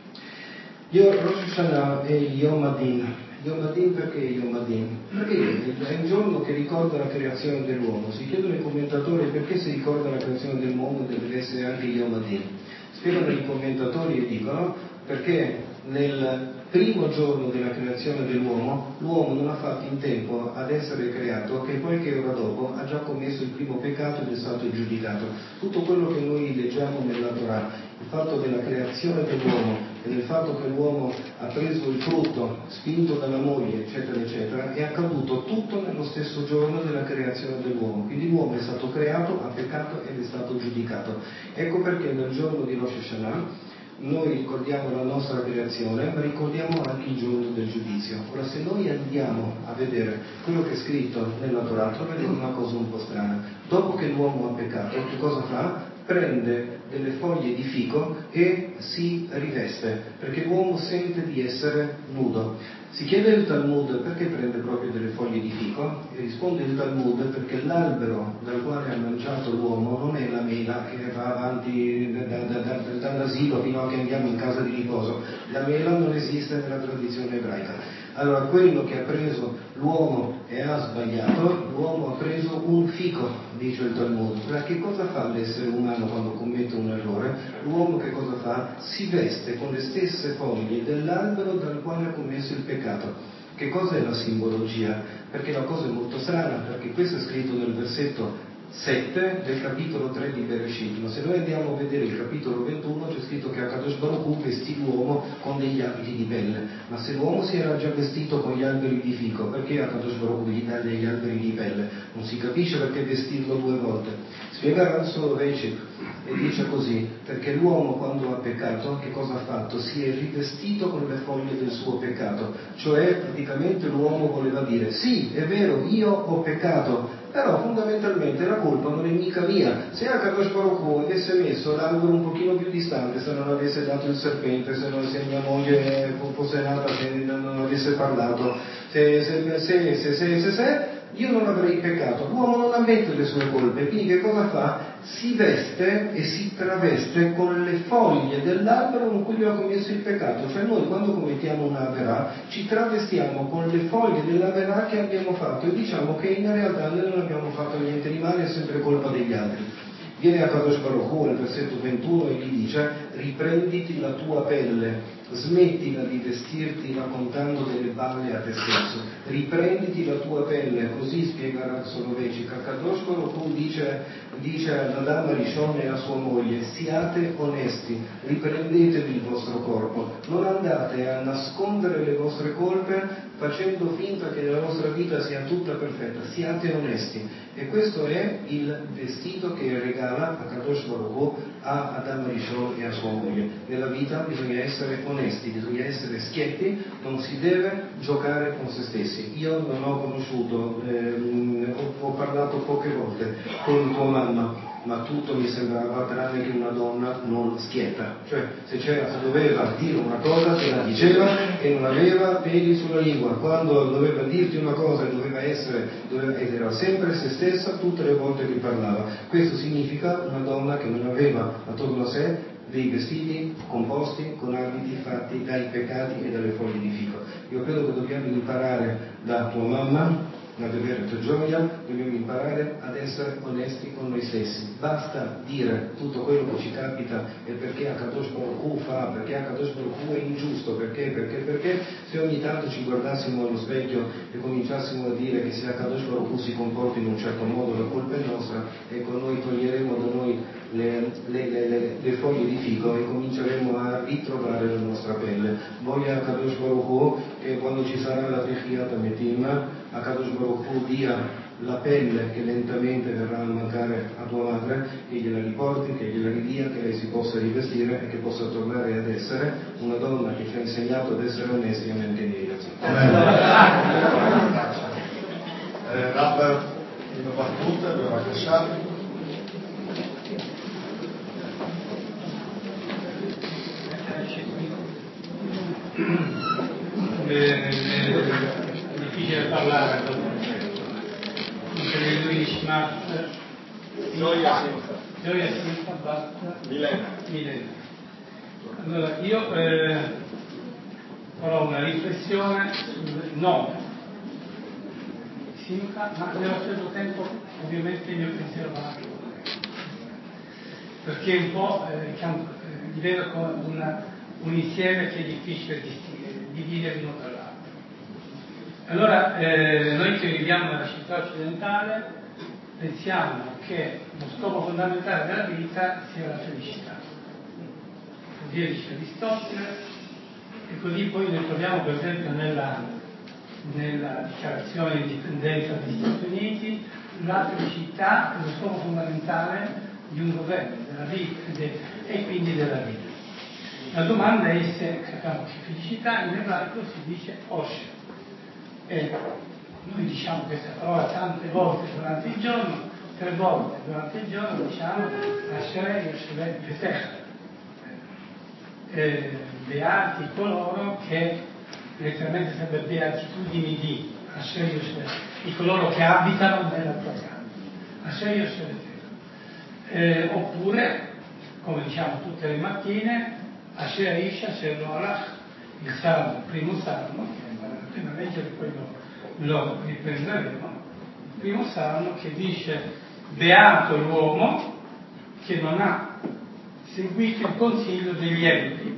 Io Rosh Hashanah è Yom Adin. Yom Adin perché Yom Adin? Perché è il giorno che ricorda la creazione dell'uomo. Si chiedono i commentatori perché si ricorda la creazione dell'uomo deve essere anche Yom Adin. Spiegano i commentatori e dicono perché nel primo giorno della creazione dell'uomo l'uomo non ha fatto in tempo ad essere creato che qualche ora dopo ha già commesso il primo peccato ed è stato giudicato. Tutto quello che noi leggiamo nella Torah, il fatto della creazione dell'uomo e del fatto che l'uomo ha preso il frutto spinto dalla moglie eccetera eccetera, è accaduto tutto nello stesso giorno della creazione dell'uomo. Quindi l'uomo è stato creato, ha peccato ed è stato giudicato. Ecco perché nel giorno di Rosh Hashanah noi ricordiamo la nostra creazione, ma ricordiamo anche il giorno del giudizio. Ora, se noi andiamo a vedere quello che è scritto nella Torah, troveremo una cosa un po' strana. Dopo che l'uomo ha peccato, che cosa fa? Prende delle foglie di fico e si riveste, perché l'uomo sente di essere nudo. Si chiede il Talmud perché prende proprio delle foglie di fico, e risponde il Talmud perché l'albero dal quale ha mangiato l'uomo non è la mela che va avanti da, da, da, dall'asilo fino a che andiamo in casa di riposo. La mela non esiste nella tradizione ebraica. Allora, quello che ha preso l'uomo e ha sbagliato, l'uomo ha preso un fico, dice il Talmud. Ma che cosa fa l'essere umano quando commette un errore? L'uomo che cosa fa? Si veste con le stesse foglie dell'albero dal quale ha commesso il peccato. Che cosa è la simbologia? Perché la cosa è molto strana, perché questo è scritto nel versetto sette del capitolo tre di Bereshit, ma se noi andiamo a vedere il capitolo ventuno c'è scritto che Akadosh Baruch Hu vestì l'uomo con degli abiti di pelle. Ma se l'uomo si era già vestito con gli alberi di fico, perché Akadosh Baruch Hu gli dà degli alberi di pelle? Non si capisce perché vestirlo due volte. Spiega Rav Soloveitchik e dice così: perché l'uomo quando ha peccato, che cosa ha fatto? Si è rivestito con le foglie del suo peccato, cioè praticamente l'uomo voleva dire: sì, è vero, io ho peccato, però fondamentalmente la colpa non è mica mia. Se Akadosh Baruch Hu avesse messo l'albero un pochino più distante, se non avesse dato il serpente, se, non, se mia moglie fosse nata, se non avesse parlato, se, se, se, se, se, se, se io non avrei peccato. L'uomo non ammette le sue colpe, quindi che cosa fa? Si veste e si traveste con le foglie dell'albero con cui lui ha commesso il peccato. Cioè noi quando commettiamo una verà ci travestiamo con le foglie della verà che abbiamo fatto e diciamo che in realtà noi non abbiamo fatto niente di male, è sempre colpa degli altri. Viene a Kadosh Baruch Hu nel versetto ventuno e gli dice: riprenditi la tua pelle, smettila di vestirti raccontando delle balle a te stesso, riprenditi la tua pelle. Così spiega Rav Soloveitchik. Kadosh Baruch Hu dice, dice ad Adam Arishon e a sua moglie: siate onesti, riprendetevi il vostro corpo, non andate a nascondere le vostre colpe facendo finta che la vostra vita sia tutta perfetta, siate onesti. E questo è il vestito che regala a Kadosh Baruch Hu a Adam Arishon e a sua moglie. Nella vita bisogna essere onesti, bisogna essere schietti, non si deve giocare con se stessi. Io non ho conosciuto, ehm, ho, ho parlato poche volte con tua mamma, ma tutto mi sembrava tranne che una donna non schietta. Cioè, se c'era, se doveva dire una cosa, te la diceva e non aveva peli sulla lingua. Quando doveva dirti una cosa, doveva essere, doveva, ed era sempre se stessa tutte le volte che parlava. Questo significa una donna che non aveva attorno a sé dei vestiti composti con abiti fatti dai peccati e dalle foglie di fico. Io credo che dobbiamo imparare da tua mamma ad avere tua gioia, dobbiamo imparare ad essere onesti con noi stessi. Basta dire tutto quello che ci capita e perché Akadosh Baruch Hu fa, perché Akadosh Baruch Hu è ingiusto, perché, perché, perché. Se ogni tanto ci guardassimo allo specchio e cominciassimo a dire che se Akadosh Baruch Hu si comporta in un certo modo la colpa è nostra, ecco, noi toglieremo da noi le, le, le, le, le foglie di fico e cominceremo a ritrovare la nostra pelle. Voglia Akadosh Baruch Hu che quando ci sarà la Techiyat Metim, Akadosh Baruch Hu dia la pelle che lentamente verrà a mancare a tua madre, che gliela riporti, che gliela ridia, che lei si possa rivestire e che possa tornare ad essere una donna che ci ha insegnato ad essere onesti e anche in Rav Battuta, בבקשה. È difficile parlare dopo perché lui Ishmat Gioia Simcha Gioia Simcha Bat Milena Milena. Allora io eh, farò una riflessione sul nome Simcha, ma nello stesso tempo ovviamente il mio pensiero va anche perché un po' eh, diciamo, eh, li vedo come una, un insieme che è difficile dividere uno dall'altro. Allora, eh, noi che viviamo nella città occidentale pensiamo che lo scopo fondamentale della vita sia la felicità. Così dice Aristotele, e così poi noi troviamo per esempio nella, nella dichiarazione di indipendenza degli Stati Uniti, la felicità è lo scopo fondamentale di un governo, della vita e quindi della vita. La domanda è se capiamo che felicità in ebraico si dice osher. E noi diciamo questa parola tante volte durante il giorno, tre volte durante il giorno diciamo Asherei Yosherei Betecha. Beati coloro che letteralmente sarebbe beatitudini di Asherei Yosherei, di coloro che abitano nella tua casa. Asherei Yosherei Betecha. Eh, oppure, come diciamo tutte le mattine, Asher Ish Asher Lo Alach, il salmo, il primo salmo, che vale la pena leggere, poi lo, lo riprenderemo, il primo salmo che dice beato l'uomo che non ha seguito il consiglio degli empi,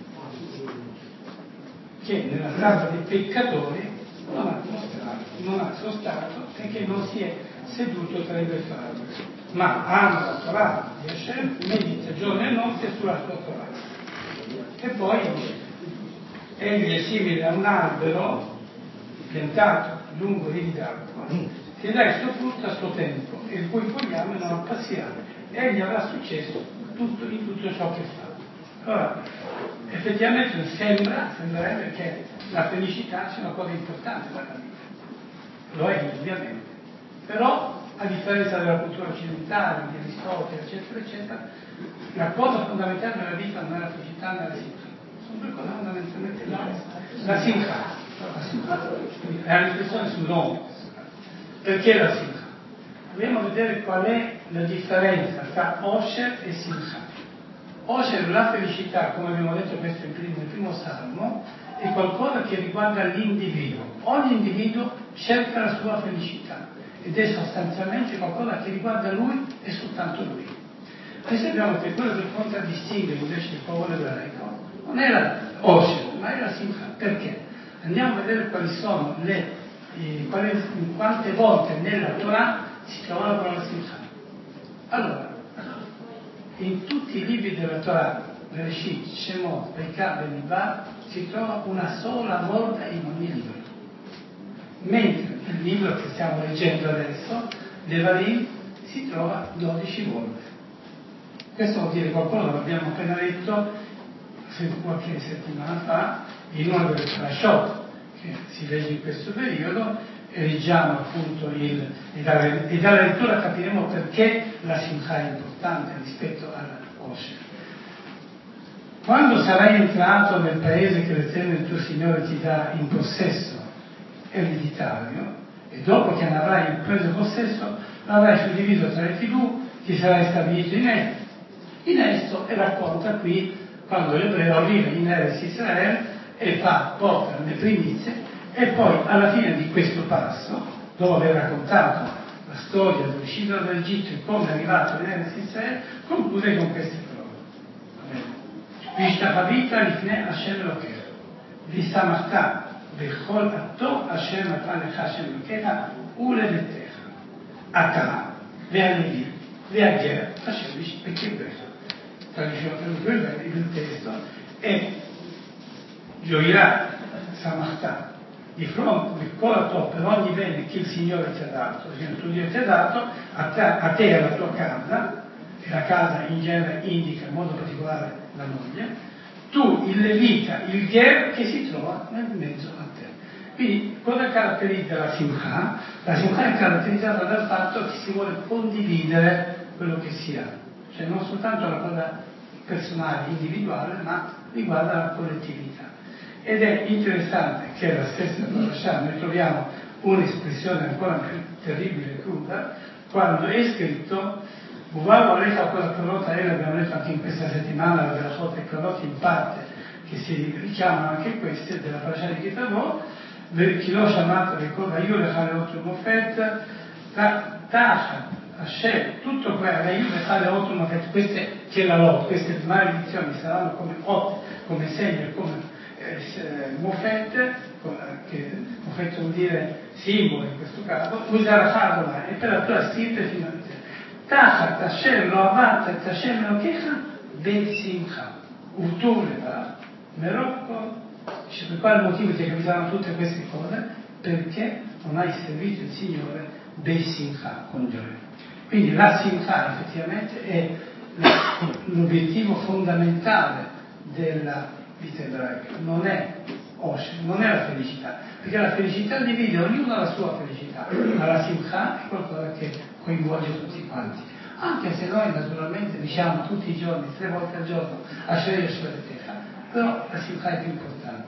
che nella strada dei peccatori non ha mostrato, non ha sostato e che non si è seduto tra i beffardi, ma ama la Torah di Hashem, medita giorno e notte sulla sua Torah. E poi egli è simile a un albero piantato lungo i lidi d'acqua che dà il suo frutto a suo tempo e il cui fogliame non appasserà. Egli avrà successo tutto, in tutto ciò che fa. Allora, effettivamente sembra, sembrerebbe che la felicità sia una cosa importante nella vita. Lo è ovviamente. Però, a differenza della cultura occidentale, di Aristotele, eccetera, eccetera, la cosa fondamentale della vita non è la felicità né la simcha. Sono due cose fondamentalmente diverse. La simcha, la simcha, la riflessione sul nome. Perché la simcha? Dobbiamo vedere qual è la differenza tra Osher e simcha. Osher, la felicità, come abbiamo detto questo nel primo, nel primo salmo, è qualcosa che riguarda l'individuo. Ogni individuo cerca la sua felicità ed è sostanzialmente qualcosa che riguarda lui e soltanto lui. Noi sappiamo che quello che contraddistingue invece il popolo ebraico non è la Osher, ma è la simcha. Perché? Andiamo a vedere quali sono le, eh, quali, quante volte nella Torah si trova la parola simcha. Allora, in tutti i libri della Torah, Bereshit, Shemot, Vaikra, Bamidbar, si trova una sola volta in ogni libro. Mentre il libro che stiamo leggendo adesso, Devarim, si trova dodici volte. Questo vuol dire qualcosa, l'abbiamo appena detto qualche settimana fa, in una delle parashot che si legge in questo periodo, e leggiamo appunto il, e, dalla, e dalla lettura capiremo perché la simcha è importante rispetto alla Osher. Quando sarai entrato nel paese che l'Eterno il tuo Signore ti dà in possesso ereditario, e dopo che ne avrai preso possesso, l'avrai suddiviso tra le tribù, ti sarai stabilito in esso. In esso e racconta qui quando l'ebreo arriva in Eretz Israele e fa, porta le primizie, e poi alla fine di questo passo, dopo aver raccontato la storia dell'uscita dall'Egitto e come è arrivato in Eretz Israele, conclude con queste parole. Vishtahavita lifnei Hashem Elokecha, v'samachta bechol ato Hashem natan lecha Hashem Elokecha ulevetecha, ata ve'alevi ve'ager Hashem b'kirbecha. Traduzione del testo è gioirai, samachta, di fronte di colato per ogni bene che il Signore ti ha dato, il tuo Dio ti ha dato, a te, a te e alla tua casa, e la casa in genere indica in modo particolare la moglie, tu il levita, il ger che si trova nel mezzo a te. Quindi cosa caratterizza la simcha? La simcha è caratterizzata dal fatto che si vuole condividere quello che si ha, cioè non soltanto una cosa personale, individuale, ma riguarda la collettività. Ed è interessante che la stessa parasha noi troviamo un'espressione ancora più terribile e cruda quando è scritto Uvav Alecha quella Korot Aele, abbiamo detto anche in questa settimana, la Berachot e Korot in parte che si richiamano anche queste della parasha di Kitavot, chi lo chiamato ricorda io le fare otto mofet Tachat Hashem, tutto quello che io le fare otto mofet, queste che la lot, queste maledizioni saranno come ot, come segno, come Mofet, che Mofet vuol dire simbolo in questo caso, usa la favola e per la tua sintesi Tachat Hashem lo avat et Hashem lo kecha besimcha utuleva merocco. Per quale motivo ti capitano tutte queste cose? Perché non hai servito il Signore besimcha, con gioia. Quindi la simcha effettivamente è l'obiettivo fondamentale della vita ebraica, non è Osher, non è la felicità, perché la felicità divide, ognuno ha la sua felicità, ma la simcha è qualcosa che coinvolge tutti quanti, anche se noi naturalmente diciamo tutti i giorni, tre volte al giorno, Asher Yeshua Techa, però la simcha è più importante.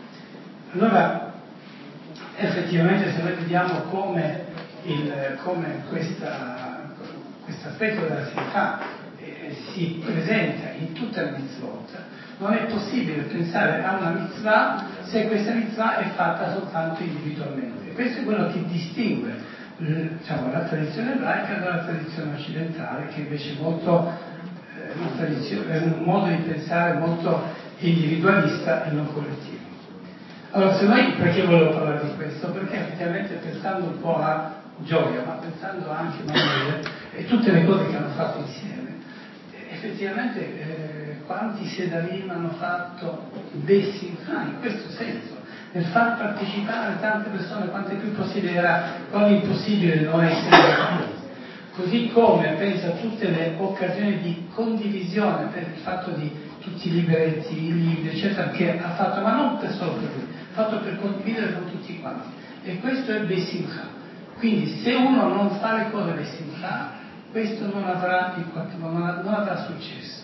Allora, effettivamente se noi vediamo come, il, come questa, questo aspetto della simcha eh, si presenta in tutte le mitzvot, non è possibile pensare a una mitzvah se questa mitzvah è fatta soltanto individualmente. Questo è quello che distingue diciamo, la tradizione ebraica dalla tradizione occidentale, che invece è molto eh, una tradizione, è un modo di pensare molto individualista e non collettivo. Allora, se noi, perché volevo parlare di questo? Perché effettivamente pensando un po' a Gioia, ma pensando anche a Manuele e tutte le cose che hanno fatto insieme, effettivamente eh, quanti Sedarim hanno fatto Bessimcha in questo senso, nel far partecipare tante persone quante più possibile, era quasi impossibile non essere, così come penso a tutte le occasioni di condivisione per il fatto di tutti i libretti, i libri eccetera che ha fatto, ma non per solo per lui, ha fatto per condividere con tutti quanti, e questo è Bessimcha. Quindi se uno non fa le cose Bessimcha, questo non avrà, in qualche modo, non, non avrà successo.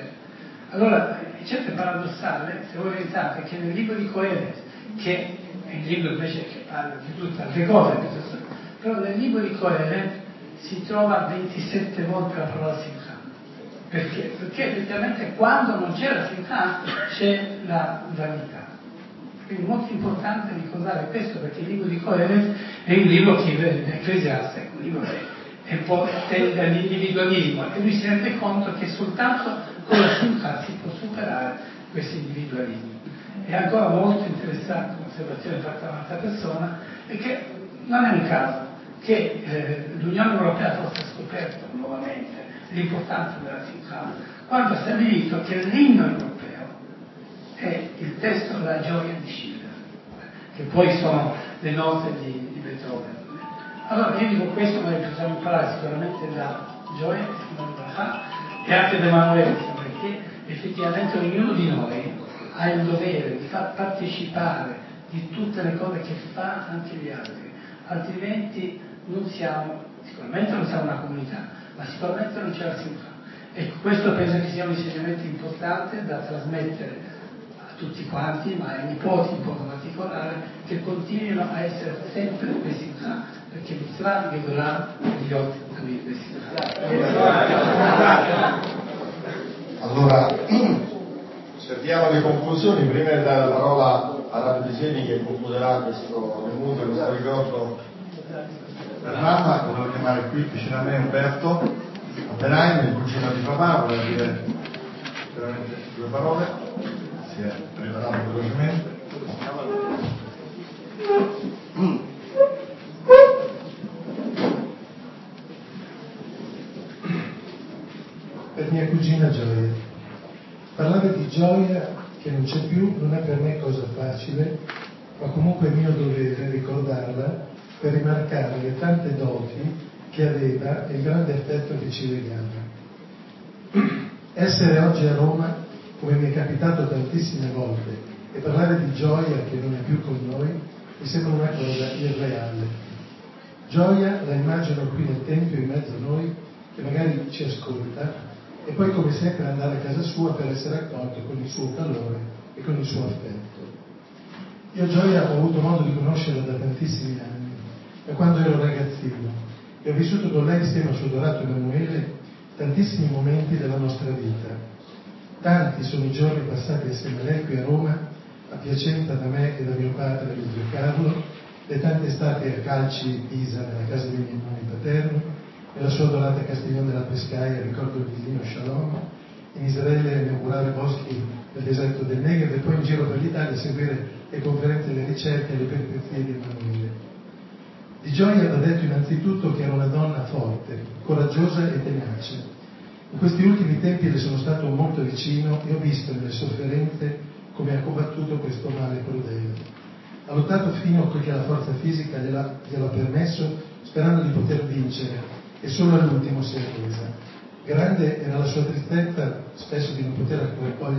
Allora, certo è paradossale, se voi pensate che nel libro di Coelet, che è il libro invece che parla di tutte altre cose, però nel libro di Coelet si trova ventisette volte la parola simcha. Perché? Perché effettivamente quando non c'è la simcha c'è la vanità. Quindi è molto importante ricordare questo, perché il libro di Coelet è un libro che è Ecclesiaste, è un libro che è un po' tende all'individualismo, e lui si rende conto che soltanto con la simcha si può superare questo individualismo. È ancora molto interessante l'osservazione fatta da un'altra persona, e che non è un caso che eh, l'Unione Europea fosse scoperto nuovamente l'importanza della simcha quando ha stabilito che l'inno europeo è il testo della gioia di Schiller, che poi sono le note di, di Beethoven. Allora io dico questo, ma possiamo imparare sicuramente da Gioia e anche da Emanuele, perché effettivamente ognuno di noi ha il dovere di far partecipare di tutte le cose che fa anche gli altri, altrimenti non siamo, sicuramente non siamo una comunità, ma sicuramente non c'è la simcha. Ecco, questo penso che sia un insegnamento importante da trasmettere a tutti quanti, ma ai nipoti in modo particolare, che continuino a essere sempre besimcha, perché mitzvah gedolah liot tamid besimcha. Allora, cerchiamo le conclusioni. Prima di dare la parola a Rabbi Zeni che concluderà questo remuto, questo ricordo per mamma, volevo chiamare qui vicino a me Umberto Oppenheim, il cugino di papà, voleva dire veramente due parole, si è preparato velocemente. Per mia cugina Gioia. Parlare di Gioia che non c'è più non è per me cosa facile, ma comunque è mio dovere ricordarla per rimarcare le tante doti che aveva e il grande affetto che ci legava. Essere oggi a Roma, come mi è capitato tantissime volte, e parlare di Gioia che non è più con noi, mi sembra una cosa irreale. Gioia la immagino qui nel Tempio in mezzo a noi, che magari ci ascolta, e poi come sempre andare a casa sua per essere accolto con il suo calore e con il suo affetto. Io Gioia ho avuto modo di conoscerla da tantissimi anni, da quando ero ragazzino, e ho vissuto con lei insieme al suo adorato Emanuele tantissimi momenti della nostra vita. Tanti sono i giorni passati assieme a lei qui a Roma, a Piacenza da me e da mio padre e zio Carlo, le tante estate a Calci, Pisa, nella casa dei miei nonni paterni, nella sua adorata Castiglione della Pescaia, ricordo il visino Shalom, in Israele a inaugurare boschi nel deserto del Negev, e poi in giro per l'Italia a seguire le conferenze, le ricerche e le peripezie di Emanuele. Di Gioia va detto innanzitutto che era una donna forte, coraggiosa e tenace. In questi ultimi tempi le sono stato molto vicino e ho visto nelle sofferenze come ha combattuto questo male crudele. Ha lottato fino a quel che la forza fisica gliela, gliela ha permesso, sperando di poter vincere, e solo all'ultimo si è arresa. Grande era la sua tristezza spesso di non poter raccogliere tutti i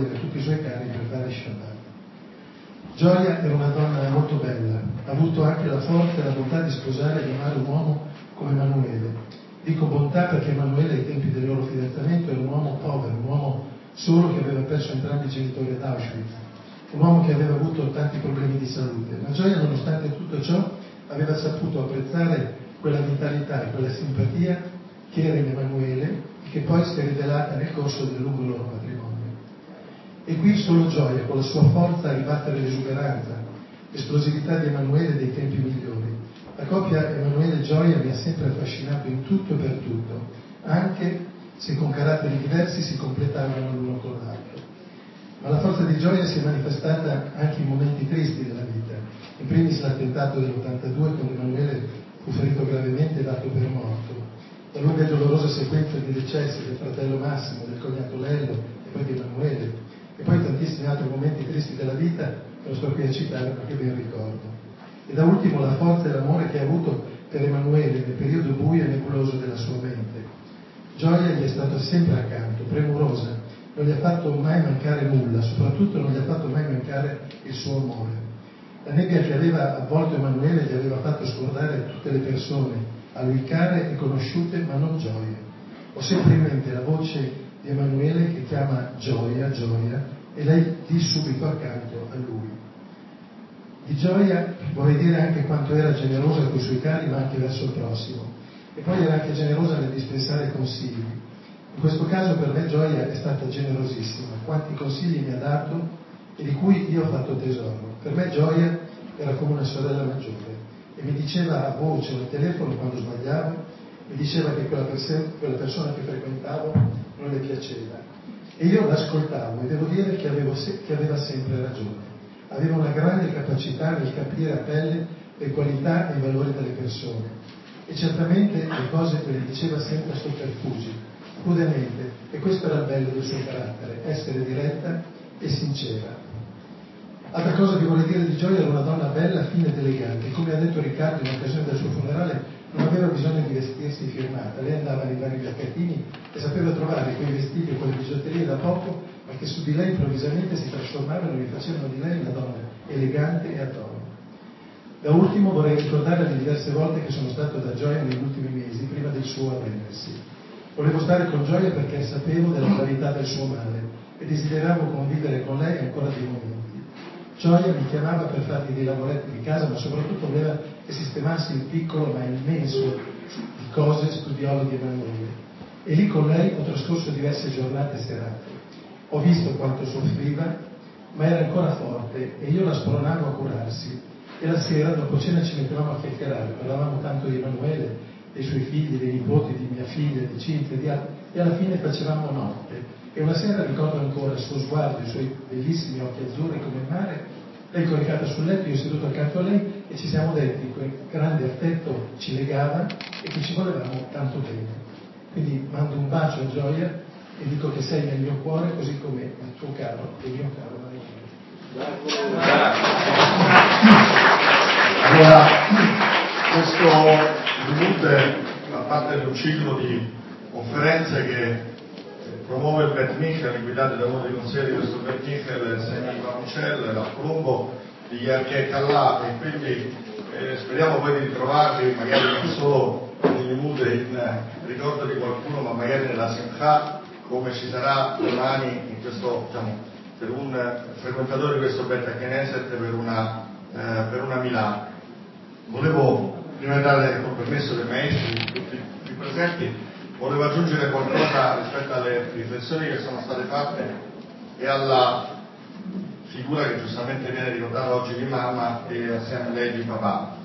suoi cari per fare Shabbat. Gioia era una donna molto bella, ha avuto anche la forza e la bontà di sposare e di amare un uomo come Emanuele. Dico bontà perché Emanuele ai tempi del loro fidanzamento era un uomo povero, un uomo solo che aveva perso entrambi i genitori ad Auschwitz, un uomo che aveva avuto tanti problemi di salute, ma Gioia, nonostante tutto ciò, aveva saputo apprezzare quella vitalità e quella simpatia che era in Emanuele e che poi si è rivelata nel corso del lungo loro matrimonio. E qui solo Gioia, con la sua forza a ribattere l'esuberanza, l'esplosività di Emanuele dei tempi migliori. La coppia Emanuele-Gioia mi ha sempre affascinato in tutto e per tutto, anche se con caratteri diversi si completavano l'uno con l'altro. Ma la forza di Gioia si è manifestata anche in momenti tristi della vita. In primis l'attentato dell'ottantadue, quando Emanuele fu ferito gravemente e dato per morto. La lunga e dolorosa sequenza di decessi del fratello Massimo, del cognato Lello e poi di Emanuele. E poi tantissimi altri momenti tristi della vita che non sto qui a citare ma che ben ricordo. E da ultimo la forza e l'amore che ha avuto per Emanuele nel periodo buio e nebuloso della sua mente. Gioia gli è stata sempre accanto, premurosa, non gli ha fatto mai mancare nulla, soprattutto non gli ha fatto mai mancare il suo amore. La nebbia che aveva avvolto Emanuele gli aveva fatto scordare tutte le persone, a lui care e conosciute, ma non Gioia. Ho sempre in mente la voce di Emanuele che chiama Gioia, Gioia, e lei lì subito accanto a lui. Di Gioia vorrei dire anche quanto era generosa con i suoi cari, ma anche verso il prossimo. E poi era anche generosa nel dispensare consigli. In questo caso per me Gioia è stata generosissima. Quanti consigli mi ha dato e di cui io ho fatto tesoro. Per me Gioia era come una sorella maggiore e mi diceva a voce o al telefono quando sbagliavo, mi diceva che quella, perse- quella persona che frequentavo non le piaceva. E io l'ascoltavo e devo dire che, avevo se- che aveva sempre ragione. Aveva una grande capacità nel capire a pelle le qualità e i valori delle persone. E certamente le cose che le diceva senza sotterfugi, crudamente, e questo era il bello del suo carattere, essere diretta e sincera. Altra cosa che vorrei dire di Gioia era una donna bella, fine ed elegante. Come ha detto Riccardo in occasione del suo funerale, non aveva bisogno di vestirsi firmata. Lei andava nei vari mercatini e sapeva trovare quei vestiti e quelle bigiotterie da poco, ma che su di lei improvvisamente si trasformavano e facevano di lei una donna elegante e a tono. Da ultimo vorrei ricordare le diverse volte che sono stato da Gioia negli ultimi mesi, prima del suo arrendersi. Volevo stare con Gioia perché sapevo della gravità del suo male e desideravo convivere con lei ancora dei momenti. Gioia mi chiamava per fargli dei lavoretti di casa, ma soprattutto voleva che sistemassi il piccolo ma immenso di cose studiolo di Emanuele. E lì con lei ho trascorso diverse giornate e serate. Ho visto quanto soffriva, ma era ancora forte e io la spronavo a curarsi. E la sera, dopo cena, ci mettevamo a chiacchierare, parlavamo tanto di Emanuele, dei suoi figli, dei nipoti, di mia figlia, di Cinzia, di altri, e alla fine facevamo notte. E una sera ricordo ancora il suo sguardo, i suoi bellissimi occhi azzurri come il mare, lei coricata sul letto, io seduto accanto a lei, e ci siamo detti che quel grande affetto ci legava e che ci volevamo tanto bene. Quindi mando un bacio a Gioia e dico che sei nel mio cuore così come il tuo caro e il mio caro Emanuele. Allora, questo rimute fa parte di un ciclo di conferenze che promuove il Beth Michel, guidato da uno dei consiglieri di questo Beth Michel, Semi Pamucel, da Colombo, di Yarkeh Kallà, e quindi eh, speriamo poi di ritrovarvi, magari non solo in rimute in eh, ricordo di qualcuno, ma magari nella Simcha, come ci sarà domani in questo, diciamo, per un eh, frequentatore di questo Beth Knesset per una, eh, per una Milà. Volevo, prima di dare col permesso dei maestri, di tutti i presenti, volevo aggiungere qualcosa rispetto alle riflessioni che sono state fatte e alla figura che giustamente viene ricordata oggi di mamma e assieme a lei di papà.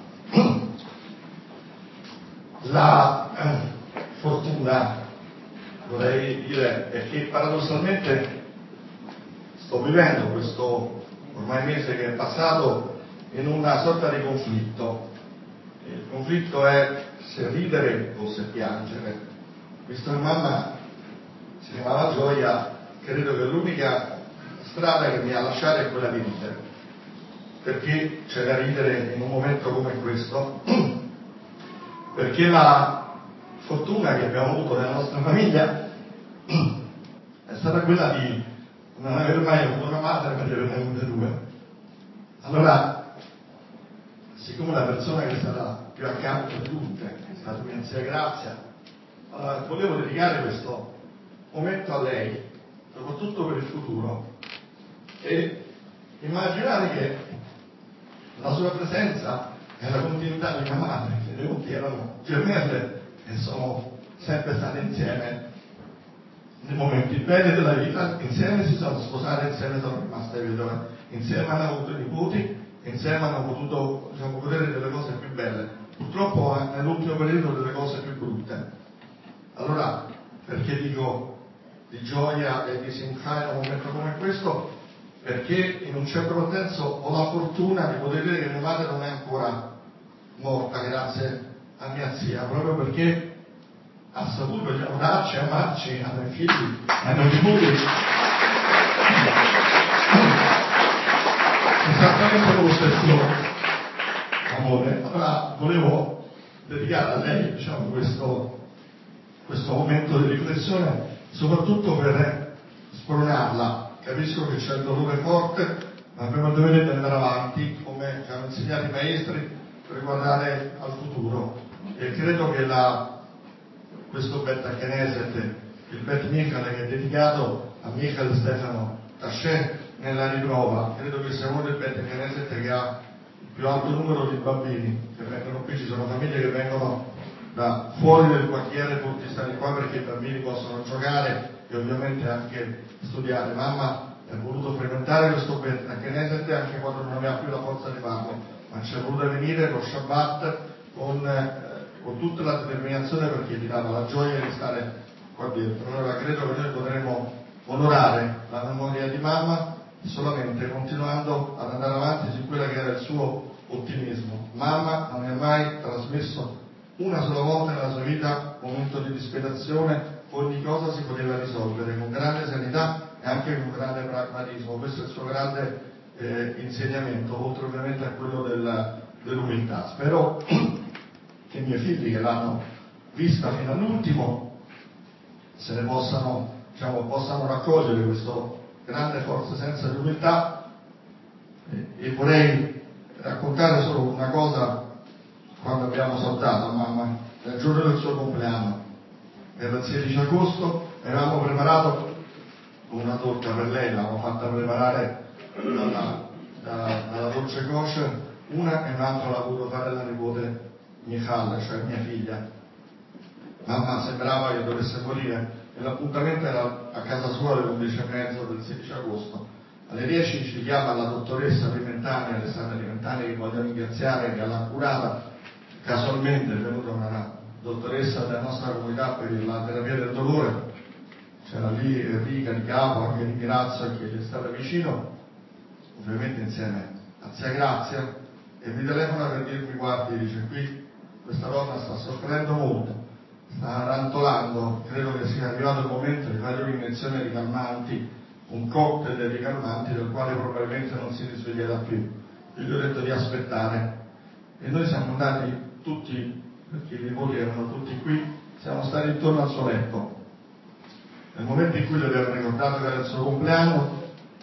La eh, fortuna, vorrei dire, è che paradossalmente sto vivendo questo ormai mese che è passato in una sorta di conflitto. Il conflitto è se ridere o se piangere. Visto che mamma si chiamava Gioia, credo che l'unica strada che mi ha lasciato è quella di ridere, perché c'è da ridere in un momento come questo, perché la fortuna che abbiamo avuto nella nostra famiglia è stata quella di non aver mai avuto una madre, ma di averne avute due. Allora, siccome la persona che è stata più accanto di tutte è stata mia zia Grazia, allora, volevo dedicare questo momento a lei, soprattutto per il futuro, e immaginare che la sua presenza è la continuità di mia madre, che le unti erano gemelle e sono sempre state insieme nei momenti belli della vita, insieme si sono sposate, insieme sono rimaste vedove, insieme hanno avuto i nipoti, insieme hanno potuto, diciamo, godere delle cose più belle. Purtroppo nell'ultimo periodo delle cose più brutte. Allora, perché dico di gioia e di simcha in un momento come questo? Perché in un certo senso ho la fortuna di poter dire che mia madre non è ancora morta, grazie a mia zia, proprio perché ha saputo lavorarci, amarci, a noi figli, a noi nipoti, esattamente con lo stesso amore. Allora volevo dedicare a lei, diciamo, questo, questo momento di riflessione, soprattutto per spronarla. Capisco che c'è il dolore forte, ma abbiamo il dovere di andare avanti, come ci hanno insegnato i maestri, per guardare al futuro. E credo che la questo Bet Knesset, il Bet Michal, che è dedicato a Michal Stefano Tascè nella riprova, credo che sia uno dei Bet Knesset che ha il più alto numero di bambini che vengono qui. Ci sono famiglie che vengono da fuori del quartiere pur di stare qua perché i bambini possono giocare e ovviamente anche studiare. Mamma ha voluto frequentare questo Bet Knesset anche quando non aveva più la forza di farlo, ma ci è voluta venire lo Shabbat con eh, con tutta la determinazione, perché gli dava la gioia di stare qua dentro. Allora credo che noi potremo onorare la memoria di mamma solamente continuando ad andare avanti su quella che era il suo ottimismo. Mamma non mi ha mai trasmesso una sola volta nella sua vita un momento di disperazione, ogni cosa si poteva risolvere con grande serenità e anche con grande pragmatismo. Questo è il suo grande eh, insegnamento, oltre ovviamente a quello del, dell'umiltà. Spero che i miei figli, che l'hanno vista fino all'ultimo, se ne possano, diciamo, possano raccogliere questo grande forza senza di umiltà. E, e vorrei raccontare solo una cosa. Quando abbiamo salutato mamma nel giorno del suo compleanno, era il sedici agosto, avevamo preparato una torta per lei, l'avevamo fatta preparare dalla, da, dalla dolce kosher, una e un'altra l'ha voluto fare la nipote Michal, cioè mia figlia. Mamma sembrava che dovesse morire e l'appuntamento era a casa sua alle undici e mezzo del sedici agosto. Alle dieci ci chiama la dottoressa Limentani, Alessandra Limentani, che voglio ringraziare, che l'ha curata. Casualmente è venuta una dottoressa della nostra comunità per la terapia del dolore, c'era lì Enrica di capo, anche di Mirazzo, che gli è stata vicino, ovviamente insieme a zia Grazia, e mi telefona per dirmi: guardi, dice, qui questa donna sta soffrendo molto, sta rantolando, credo che sia arrivato il momento di fare un'iniezione di calmanti, un cocktail di calmanti del quale probabilmente non si risveglierà più. Io gli ho detto di aspettare e noi siamo andati tutti, perché i nipoti erano tutti qui, siamo stati intorno al suo letto. Nel momento in cui le abbiamo ricordato che era il suo compleanno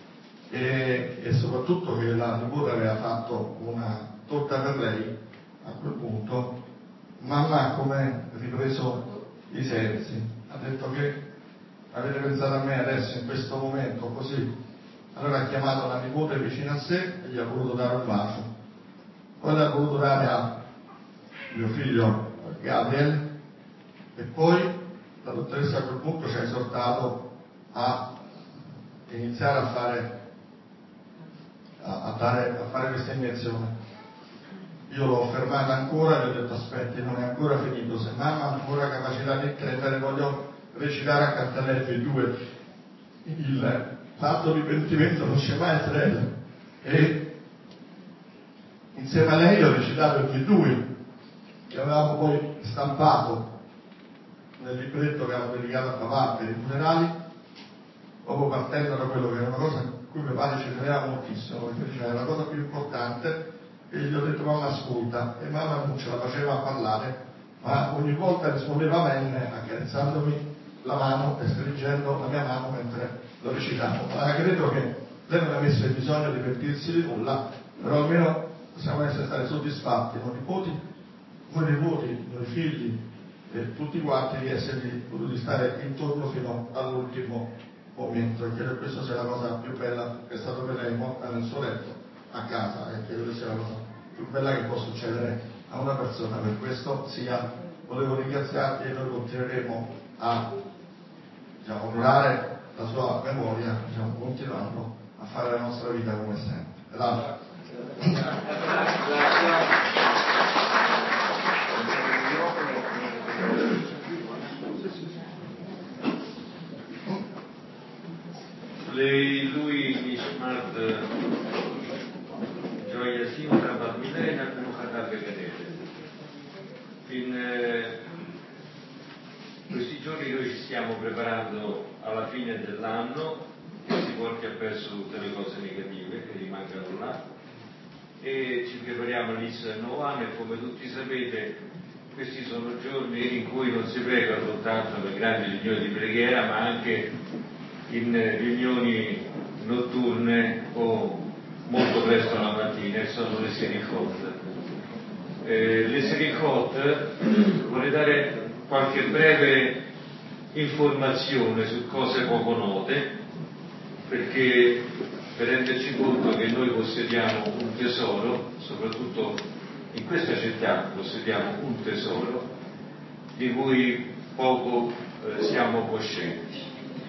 e, e soprattutto che la nipote aveva fatto una torta per lei, a quel punto mamma ha come ripreso i sensi, ha detto: che avete pensato a me adesso in questo momento così? Allora ha chiamato la nipote vicino a sé e gli ha voluto dare un bacio, poi l'ha voluto dare a mio figlio Gabriel e poi la dottoressa a quel punto ci ha esortato a iniziare a fare a, a, dare, a fare questa iniezione. Io l'ho fermata ancora e gli ho detto: aspetti, non è ancora finito, se mamma ha ancora capacità di credere voglio recitare accanto a lei per due il l'atto di pentimento non c'è mai Israele, e insieme a lei ho recitato il Vidui che avevamo poi stampato nel libretto che avevo dedicato a papà per i funerali, proprio partendo da quello che era una cosa a cui mio padre ci teneva moltissimo, perché diceva: è la cosa più importante. E gli ho detto: mamma ascolta, e mamma non ce la faceva a parlare, ma ogni volta rispondeva bene accarezzandomi la mano e stringendo la mia mano mentre lo recitavo, ma credo che lei non avesse bisogno di pentirsi di nulla, però almeno possiamo essere stati soddisfatti con i nipoti, con i nipoti, con i figli e tutti quanti di essergli potuti stare intorno fino all'ultimo momento, e credo che questa sia la cosa più bella che è stata per lei, morta nel suo letto a casa, e credo che sia la cosa più bella che può succedere a una persona. Per questo sia, volevo ringraziarti, e noi continueremo a, diciamo, onorare la sua memoria, diciamo, continuando a fare la nostra vita come sempre. Grazie. Lei, lui נשמעת Gioia Simona Bar Milena Menuchata Beganete. In eh, questi giorni noi ci stiamo preparando alla fine dell'anno, che si porti appresso tutte le cose negative che rimangono là, e ci prepariamo all'inizio del nuovo anno, e come tutti sapete questi sono giorni in cui non si prega soltanto per grandi riunioni di preghiera, ma anche in riunioni notturne o molto presto la mattina, e sono le Selichot. Eh, le Selichot, vorrei dare qualche breve informazione su cose poco note, perché per renderci conto che noi possediamo un tesoro, soprattutto in questa città possediamo un tesoro di cui poco eh, siamo coscienti.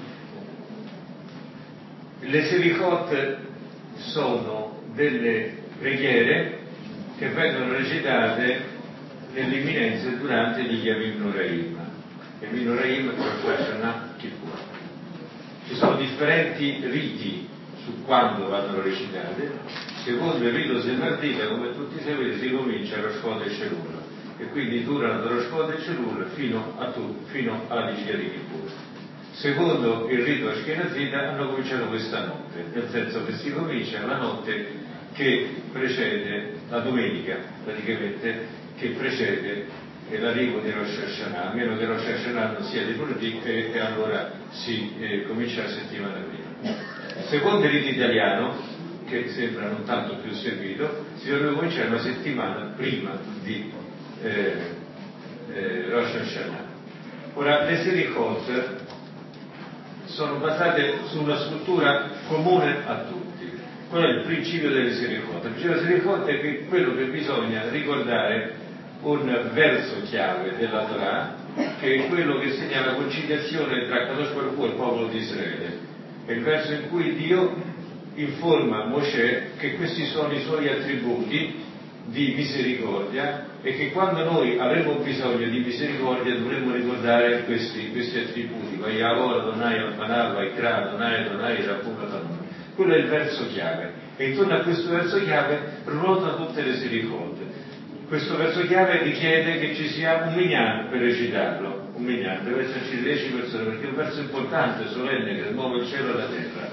Le Selichot sono delle preghiere che vengono recitate nell'imminenza e durante gli Yamim Noraim. Yamim Noraim, Rosh Hashanah, Kippur. Ci sono differenti riti su quando vanno recitate. Secondo il rito sefardita, come tutti sapete, si comincia a Rosh Chodesh Elul, e quindi durano da Rosh Chodesh Elul fino, a tu, fino alla vigilia di Kippur. Secondo il rito ashkenazita hanno cominciato questa notte, nel senso che si comincia la notte che precede la domenica, praticamente, che precede l'arrivo di Rosh Hashanah, a meno che Rosh Hashanah non sia di lunedì, e, e allora si eh, comincia la settimana prima. Secondo il rito italiano, che sembra non tanto più seguito, si dovrebbe cominciare una settimana prima di eh, eh, Rosh Hashanah. Ora, le Selichot sono basate su una struttura comune a tutti. Qual è il principio delle Selichot? Il principio delle Selichot è che quello che bisogna ricordare un verso chiave della Torah, che è quello che segna la conciliazione tra Kadosh Baruch Hu e il popolo di Israele. È il verso in cui Dio informa Mosè che questi sono i suoi attributi di misericordia, e che quando noi avremo bisogno di misericordia dovremo ricordare questi, questi attributi. Vayavor Adonai Alpanav Vaikra Adonai Adonai Rapun Adonai. Quello è il verso chiave, e intorno a questo verso chiave ruota tutte le Selichot. Questo verso chiave richiede che ci sia un minyan per recitarlo, un minyan, deve esserci dieci persone, perché è un verso importante, solenne, che muove il cielo e la terra.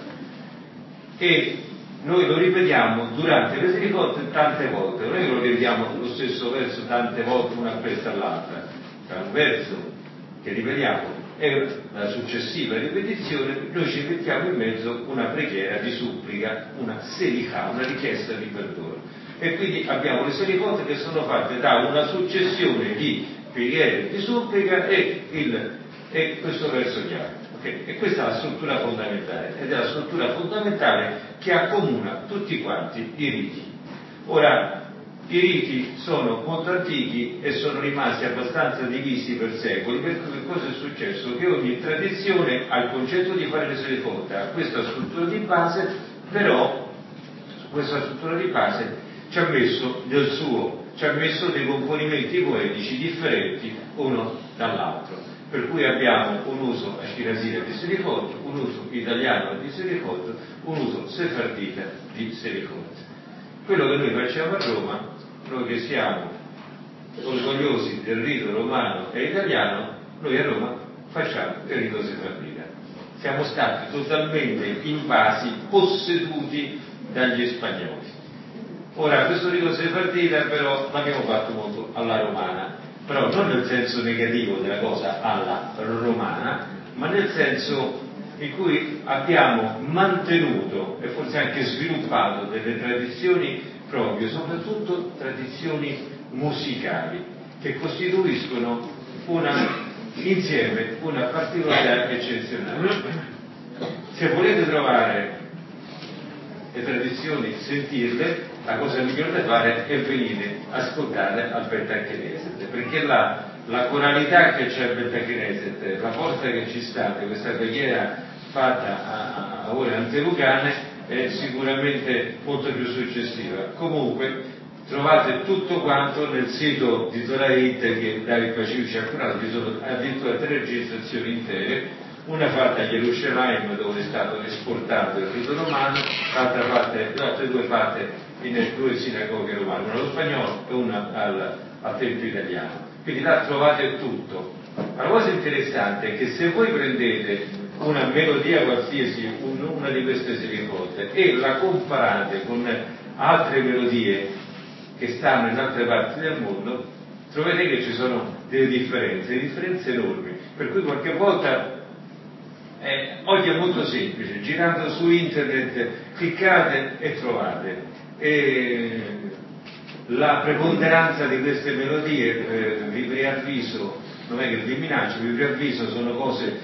E noi lo ripetiamo durante le Selichot tante volte, non è che lo ripetiamo lo stesso verso tante volte una appresso all'altra. Tra un verso che ripetiamo e la successiva ripetizione noi ci mettiamo in mezzo una preghiera di supplica, una selichah, una richiesta di perdono. E quindi abbiamo le Selichot che sono fatte da una successione di preghiere di supplica e, il, e questo verso chiave. Okay? E questa è la struttura fondamentale, ed è la struttura fondamentale che accomuna tutti quanti i riti. Ora, i riti sono molto antichi e sono rimasti abbastanza divisi per secoli, perché che cosa è successo? Che ogni tradizione ha il concetto di fare le Selichot, ha questa struttura di base, però su questa struttura di base ci ha messo del suo, ci ha messo dei componimenti poetici differenti uno dall'altro. Per cui abbiamo un uso ashkenazita di Selichot, un uso italiano di Selichot, un uso sefardita di Selichot. Quello che noi facciamo a Roma, noi che siamo orgogliosi del rito romano e italiano, noi a Roma facciamo il rito sefardita. Siamo stati totalmente invasi, posseduti dagli spagnoli. Ora, questo rito sefardita però l'abbiamo fatto molto alla romana, però non nel senso negativo della cosa alla romana, ma nel senso in cui abbiamo mantenuto e forse anche sviluppato delle tradizioni proprie, soprattutto tradizioni musicali, che costituiscono una, insieme una particolarità eccezionale. Se volete trovare le tradizioni, sentirle, la cosa migliore da fare è venire a ascoltare al Pentachineset, perché là la coralità che c'è al Pentachineset, la forza che ci sta di questa preghiera fatta a, a ore antelucane è sicuramente molto più successiva. Comunque trovate tutto quanto nel sito di Torah Hit che David Pacifici ci ha curato, ci sono addirittura tre registrazioni intere, una fatta a Gerusalemme dove è stato esportato il rito romano, l'altra parte, le altre due fatte in due sinagoghe romane, una allo spagnolo e una al, al tempio italiano. Quindi là trovate tutto. Ma la cosa interessante è che se voi prendete una melodia qualsiasi, un, una di queste silicote, e la comparate con altre melodie che stanno in altre parti del mondo, troverete che ci sono delle differenze, delle differenze enormi. Per cui qualche volta Eh, oggi è molto semplice, girando su internet cliccate e trovate. E la preponderanza di queste melodie, eh, vi preavviso, non è che vi minaccio, vi preavviso, sono cose,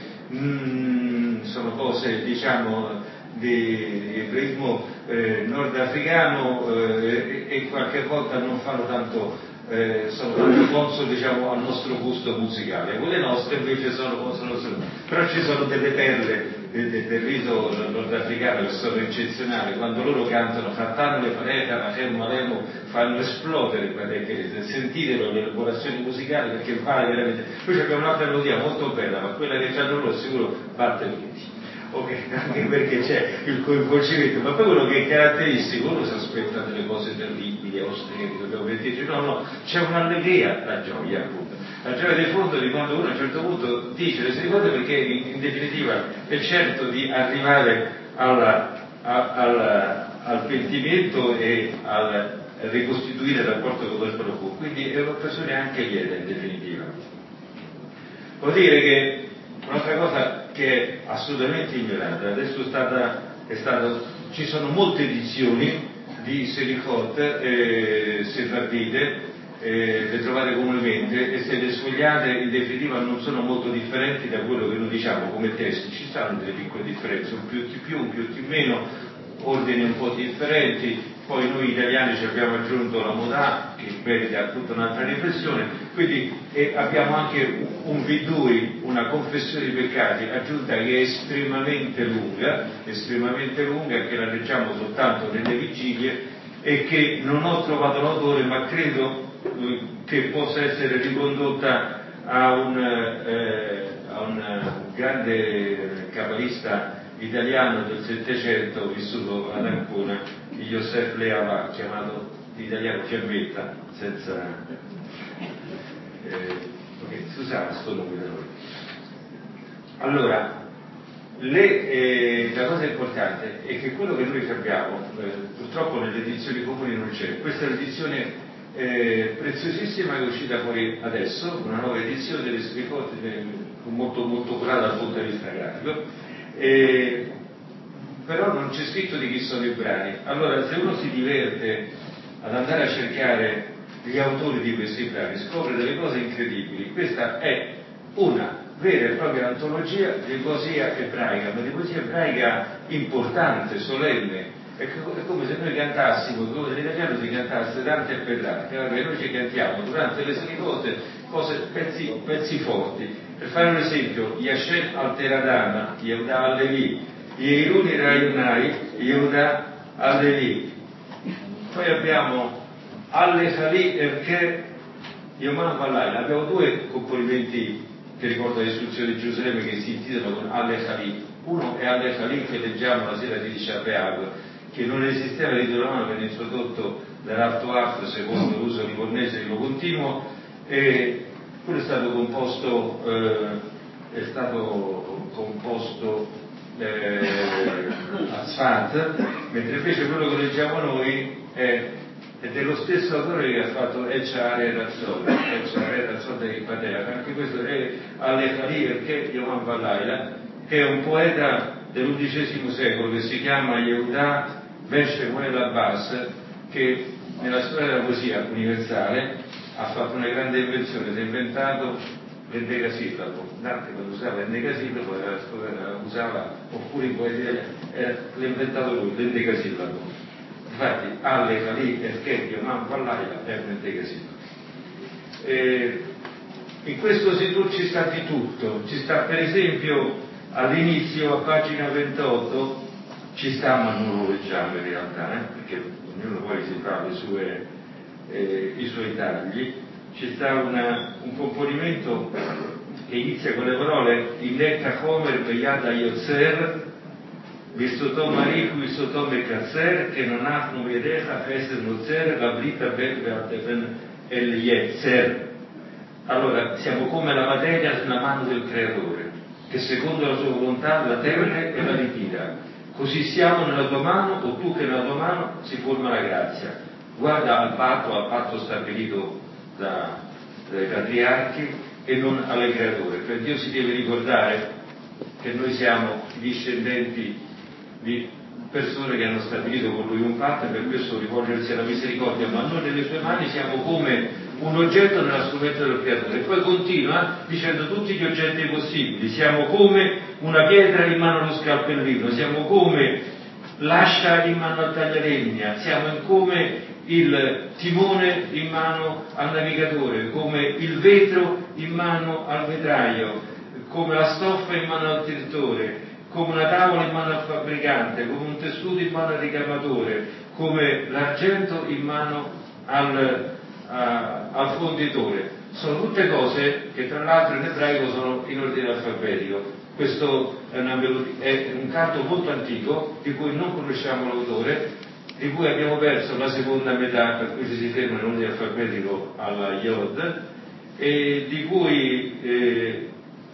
mm, sono cose diciamo di ebraismo eh, nordafricano eh, e, e qualche volta non fanno tanto. Eh, sono conso diciamo al nostro gusto musicale, quelle nostre invece sono conso al nostro gusto. Però ci sono delle perle del, del, del rito nordafricano che sono eccezionali, quando loro cantano Fattano le Paleta, Rachel Malemo, fanno esplodere il Pentachineset, sentite le elaborazioni musicali perché vale veramente. Poi abbiamo un'altra melodia molto bella, ma quella che c'hanno loro sicuro batte tutti. Ok, anche perché c'è il coinvolgimento, ma poi quello che è caratteristico, uno si aspetta delle cose terribili, austeri, dobbiamo dire, no, no, c'è un'allegria, la gioia appunto, la gioia di fondo di quando uno a un certo punto dice le sue cose perché in, in definitiva è certo di arrivare alla, a, al, al pentimento e al ricostituire il rapporto con lo Spirito, quindi è un'occasione anche lieta in definitiva. Vuol dire che un'altra cosa che è assolutamente ignorata, adesso è stata, è stato, ci sono molte edizioni di Selichot eh, sefardite, eh, le trovate comunemente, e se le sfogliate in definitiva non sono molto differenti da quello che noi diciamo come testi, ci stanno delle piccole differenze, un più di più, un più di meno, ordini un po' differenti. Poi noi italiani ci abbiamo aggiunto la modà, che merita tutta un'altra riflessione, quindi eh, abbiamo anche un, un vidui, una confessione di peccati aggiunta che è estremamente lunga, estremamente lunga, che la leggiamo soltanto nelle vigilie e che non ho trovato l'autore, ma credo eh, che possa essere ricondotta a un, eh, a un grande cabalista italiano del Settecento vissuto ad Ancona, Yosef Leava, chiamato in italiano Fiammetta, senza eh, okay, si usava sto nome da noi. Allora, le, eh, la cosa importante è che quello che noi abbiamo, eh, purtroppo nelle edizioni comuni non c'è, questa è l'edizione eh, preziosissima che è uscita fuori adesso, una nuova edizione delle Selichot, molto, molto curata dal punto di vista grafico. Eh, però non c'è scritto di chi sono i brani. Allora, se uno si diverte ad andare a cercare gli autori di questi brani, scopre delle cose incredibili. Questa è una vera e propria antologia di poesia ebraica, ma di poesia ebraica importante, solenne. È come se noi cantassimo, come se in italiano si cantasse Dante e Petrarca. Noi ci cantiamo durante le Selichot cose, pezzi, pezzi forti. Per fare un esempio, Yashem Alteradana, Yehuda Allevi, Yeiruni Rayunai, Yehuda Allevi. Poi abbiamo Alle Khali Erke Yoman Vallai. Abbiamo due componimenti che ricordano l'istruzione di Gerusalemme che si intitolano con Alle Khali. Uno è Alle Khali che leggiamo la sera di Tisha B'Av, che non esisteva di romano, venne introdotto dall'Alto Art secondo l'uso livornese di lo continuo, e quello è stato composto eh, è stato composto eh, a Sfat, mentre invece quello che leggiamo noi è, è dello stesso autore che ha fatto Ecciare Razzol, Ecciare Razzol di Padera, anche questo è alle Khali perché Yoman Vallaila, che è un poeta dell'undicesimo secolo che si chiama Yehuda Ben Shemuel Abbas, che nella storia della poesia universale ha fatto una grande invenzione, si è inventato l'endecasillabo. Dante quando usava l'endecasillabo usava, oppure in poesia eh, l'ha inventato lui, l'endecasillabo. Infatti alle, Calì, Eschecchio, Man, Pallaia è un endecasillabo. Eh, in questo Siddur ci sta di tutto, ci sta per esempio all'inizio, a pagina ventotto, ci sta, ma non lo leggiamo in realtà, eh, perché ognuno poi si fa le sue, eh, i suoi tagli, ci sta una, un componimento che inizia con le parole Inneka Homer Beyada Yotzer Vistotom Mariku Vistotom Ekatzer che non ha Numedecha Eser Nozer la Brita Ben El Yetzer. Allora siamo come la materia nella mano del Creatore, che secondo la sua volontà la terne e la ritira. Così siamo nella tua mano, o tu che nella tua mano si forma la grazia. Guarda al patto, al patto stabilito da, dai patriarchi e non alle creature. Per Dio si deve ricordare che noi siamo discendenti di persone che hanno stabilito con lui un patto, e per questo rivolgersi alla misericordia, ma noi nelle sue mani siamo come un oggetto nella strumento del creatore. E poi continua dicendo tutti gli oggetti possibili, siamo come una pietra in mano allo scalpellino, siamo come l'ascia in mano al taglialegna, siamo come il timone in mano al navigatore, come il vetro in mano al vetraio, come la stoffa in mano al tiritore, come una tavola in mano al fabbricante, come un tessuto in mano al ricamatore, come l'argento in mano al, a, al fonditore. Sono tutte cose che tra l'altro in ebraico sono in ordine alfabetico. Questo è, una, è un canto molto antico di cui non conosciamo l'autore, di cui abbiamo perso la seconda metà, per cui ci si ferma in ordine alfabetico alla Yod, e di cui eh,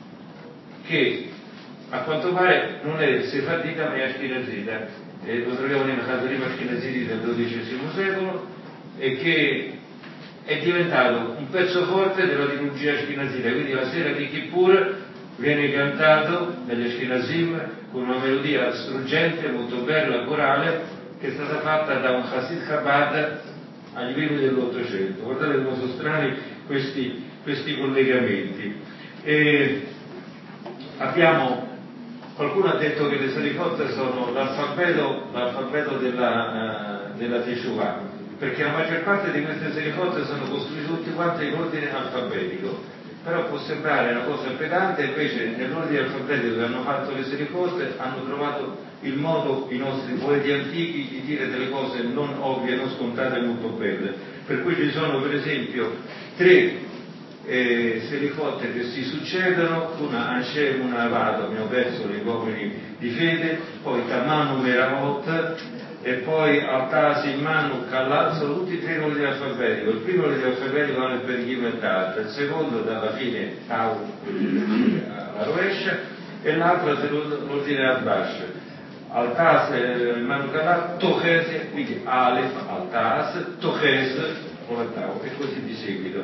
che a quanto pare non è sefardita ma è ashkenazita, eh, lo troviamo nei Machazorim ashkenaziti del dodicesimo secolo, e che è diventato un pezzo forte della liturgia ashkenazita. Quindi la sera di Kippur viene cantato dagli Ashkenazim con una melodia struggente, molto bella, corale, che è stata fatta da un Hasid Chabad agli primi dell'Ottocento. Guardate come sono strani questi, questi collegamenti. E abbiamo, qualcuno ha detto che le Selichot sono l'alfabeto, l'alfabeto della, uh, della Teshuvah, perché la maggior parte di queste Selichot sono costruite tutte quante in ordine alfabetico. Però può sembrare una cosa pedante, invece nell'ordine alfabetico che hanno fatto le Selichot hanno trovato il modo, i nostri poeti antichi, di dire delle cose non ovvie, non scontate, molto belle. Per cui ci sono per esempio tre eh, Selichot che si succedono, una Anshem, una Avado, abbiamo perso gli uomini di fede, poi Tamanu Meravot e poi Altasi, Manu, Kallat, sono tutti e tre in ordine alfabetico. Il primo ordine alfabetico vale per Ghim e Tat, il secondo dalla fine Tau alla rovescia e l'altro l'ordine al Bash. Altas, eh, Manu, Kallat, Toches, quindi Alef, Altas, Toches, con la Tau e così di seguito.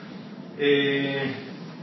E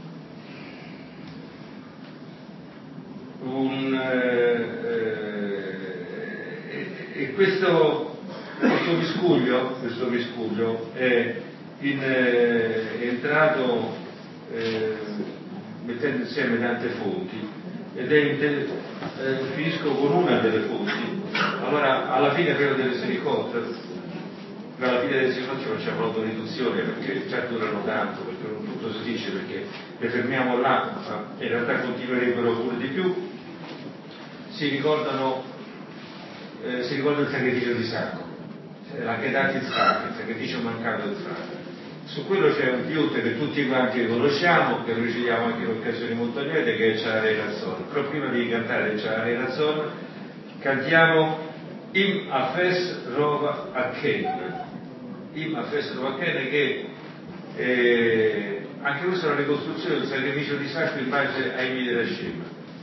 un eh, e questo, questo miscuglio, questo miscuglio è, in, eh, è entrato eh, mettendo insieme tante fonti ed è inter, eh, finisco con una delle fonti. Allora alla fine però delle Selichot, alla fine delle Selichot ci facciamo l'autoriduzione perché già durano tanto, perché non tutto si dice, perché le fermiamo là, ma in realtà continuerebbero pure di più. Si ricordano Eh, si ricorda il sacrificio di Isacco, la Kedat Yitzhak, il sacrificio mancato di Isacco. Su quello c'è un piut che tutti quanti conosciamo, che recitiamo anche in occasioni molto liete, che è Ciarei Razzon. Però prima di cantare Ciarei Razzon cantiamo Im Afes Rova Aken. Im Afes Rova Aken, che eh, anche questa è una ricostruzione del sacrificio di Isacco in base ai miti della Hashem.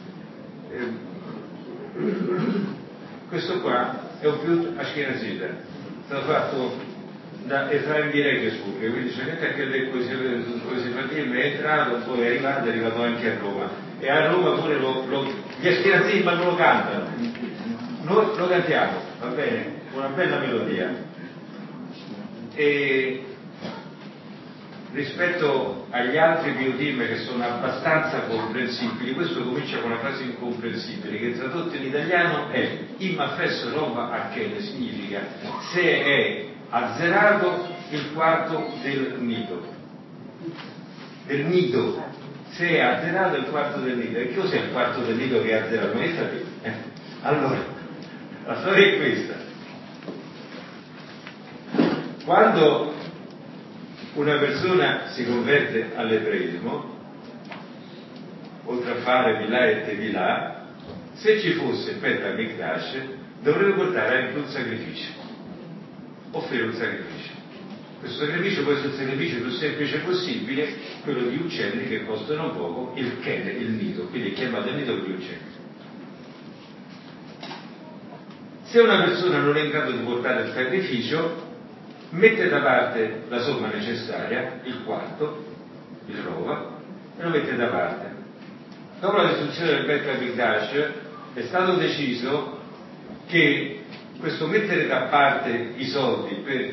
Eh, Questo qua è un piut ashkenazita, è stato fatto da Efraim Birekesburg, quindi c'è niente a che vedere con i Sefardim, è entrato, poi è arrivato, è arrivato anche a Roma. e a Roma pure lo, lo, gli Ashkenazim ma non lo cantano, noi lo cantiamo, va bene? Una bella melodia. E rispetto agli altri biotim che sono abbastanza comprensibili, questo comincia con una frase incomprensibile che tradotto in italiano è imma fesso roba a che significa se è azzerato il quarto del nido del nido se è azzerato il quarto del nido. E che cos'è il quarto del nido che è azzerato? Non sapete? Eh. Allora la storia è questa: quando una persona si converte all'ebraismo, oltre a fare Vilà e Tevilà, se ci fosse il Bet HaMikdash dovrebbe portare anche un sacrificio, offrire un sacrificio. Questo sacrificio può essere il sacrificio più semplice possibile, quello di uccelli che costano poco, il kene, il nido, quindi è chiamato il nido per gli uccelli. Se una persona non è in grado di portare il sacrificio, mette da parte la somma necessaria, il quarto, il rova, e lo mette da parte. Dopo la distruzione del Bet HaMikdash è stato deciso che questo mettere da parte i soldi per,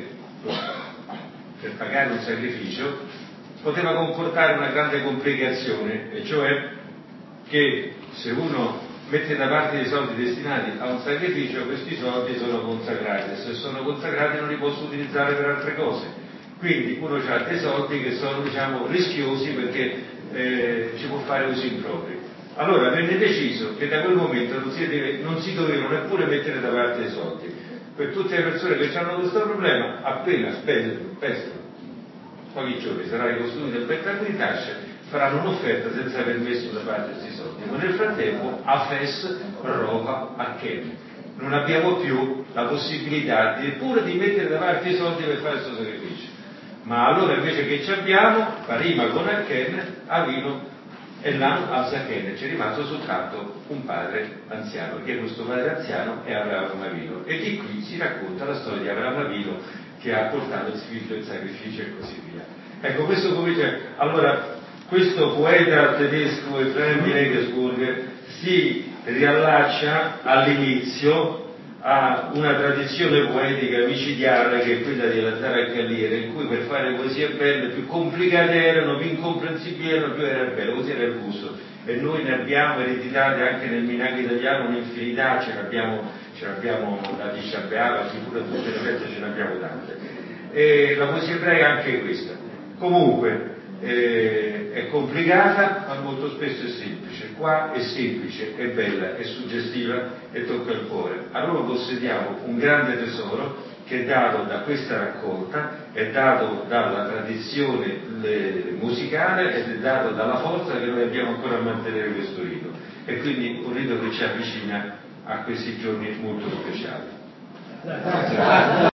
per pagare un sacrificio poteva comportare una grande complicazione, e cioè che se uno mette da parte dei soldi destinati a un sacrificio, questi soldi sono consacrati, e se sono consacrati non li posso utilizzare per altre cose. Quindi uno ha dei soldi che sono, diciamo, rischiosi perché eh, ci può fare usi impropri. Allora venne deciso che da quel momento non si, deve, non si dovevano neppure mettere da parte i soldi. Per tutte le persone che hanno questo problema, appena spendono, pestano pochi giorni, sarà ricostruito il Bet HaMikdash, faranno un'offerta senza aver messo da parte questi soldi, ma nel frattempo Afes Rova Achen non abbiamo più la possibilità di, pure di mettere da parte i soldi per fare questo sacrificio. Ma allora invece che ci abbiamo, Parima con Achen, Avino e Lan al Zachen, c'è rimasto soltanto un padre anziano, perché questo padre anziano è Avramo Avino, e di qui si racconta la storia di Avramo Avino che ha portato il figlio in sacrificio e così via. Ecco, questo comincia. Allora questo poeta tedesco Efraim Regensburg si riallaccia all'inizio a una tradizione poetica micidiale che è quella di Lazzaro Caliere, in cui per fare poesie belle più complicate erano, più incomprensibili erano, più era bello, così era il gusto. E noi ne abbiamo ereditate anche nel Minag italiano un'infinità, ce l'abbiamo, ce l'abbiamo da Tisha B'Av, sicuro tutte le feste ce ne abbiamo tante. E la poesia ebraica è anche questa. Comunque eh, è complicata, ma molto spesso è semplice. Qua è semplice, è bella, è suggestiva e tocca il cuore. Allora possediamo un grande tesoro che è dato da questa raccolta, è dato dalla tradizione le, musicale ed è dato dalla forza che noi abbiamo ancora a mantenere questo rito. E quindi un rito che ci avvicina a questi giorni molto speciali.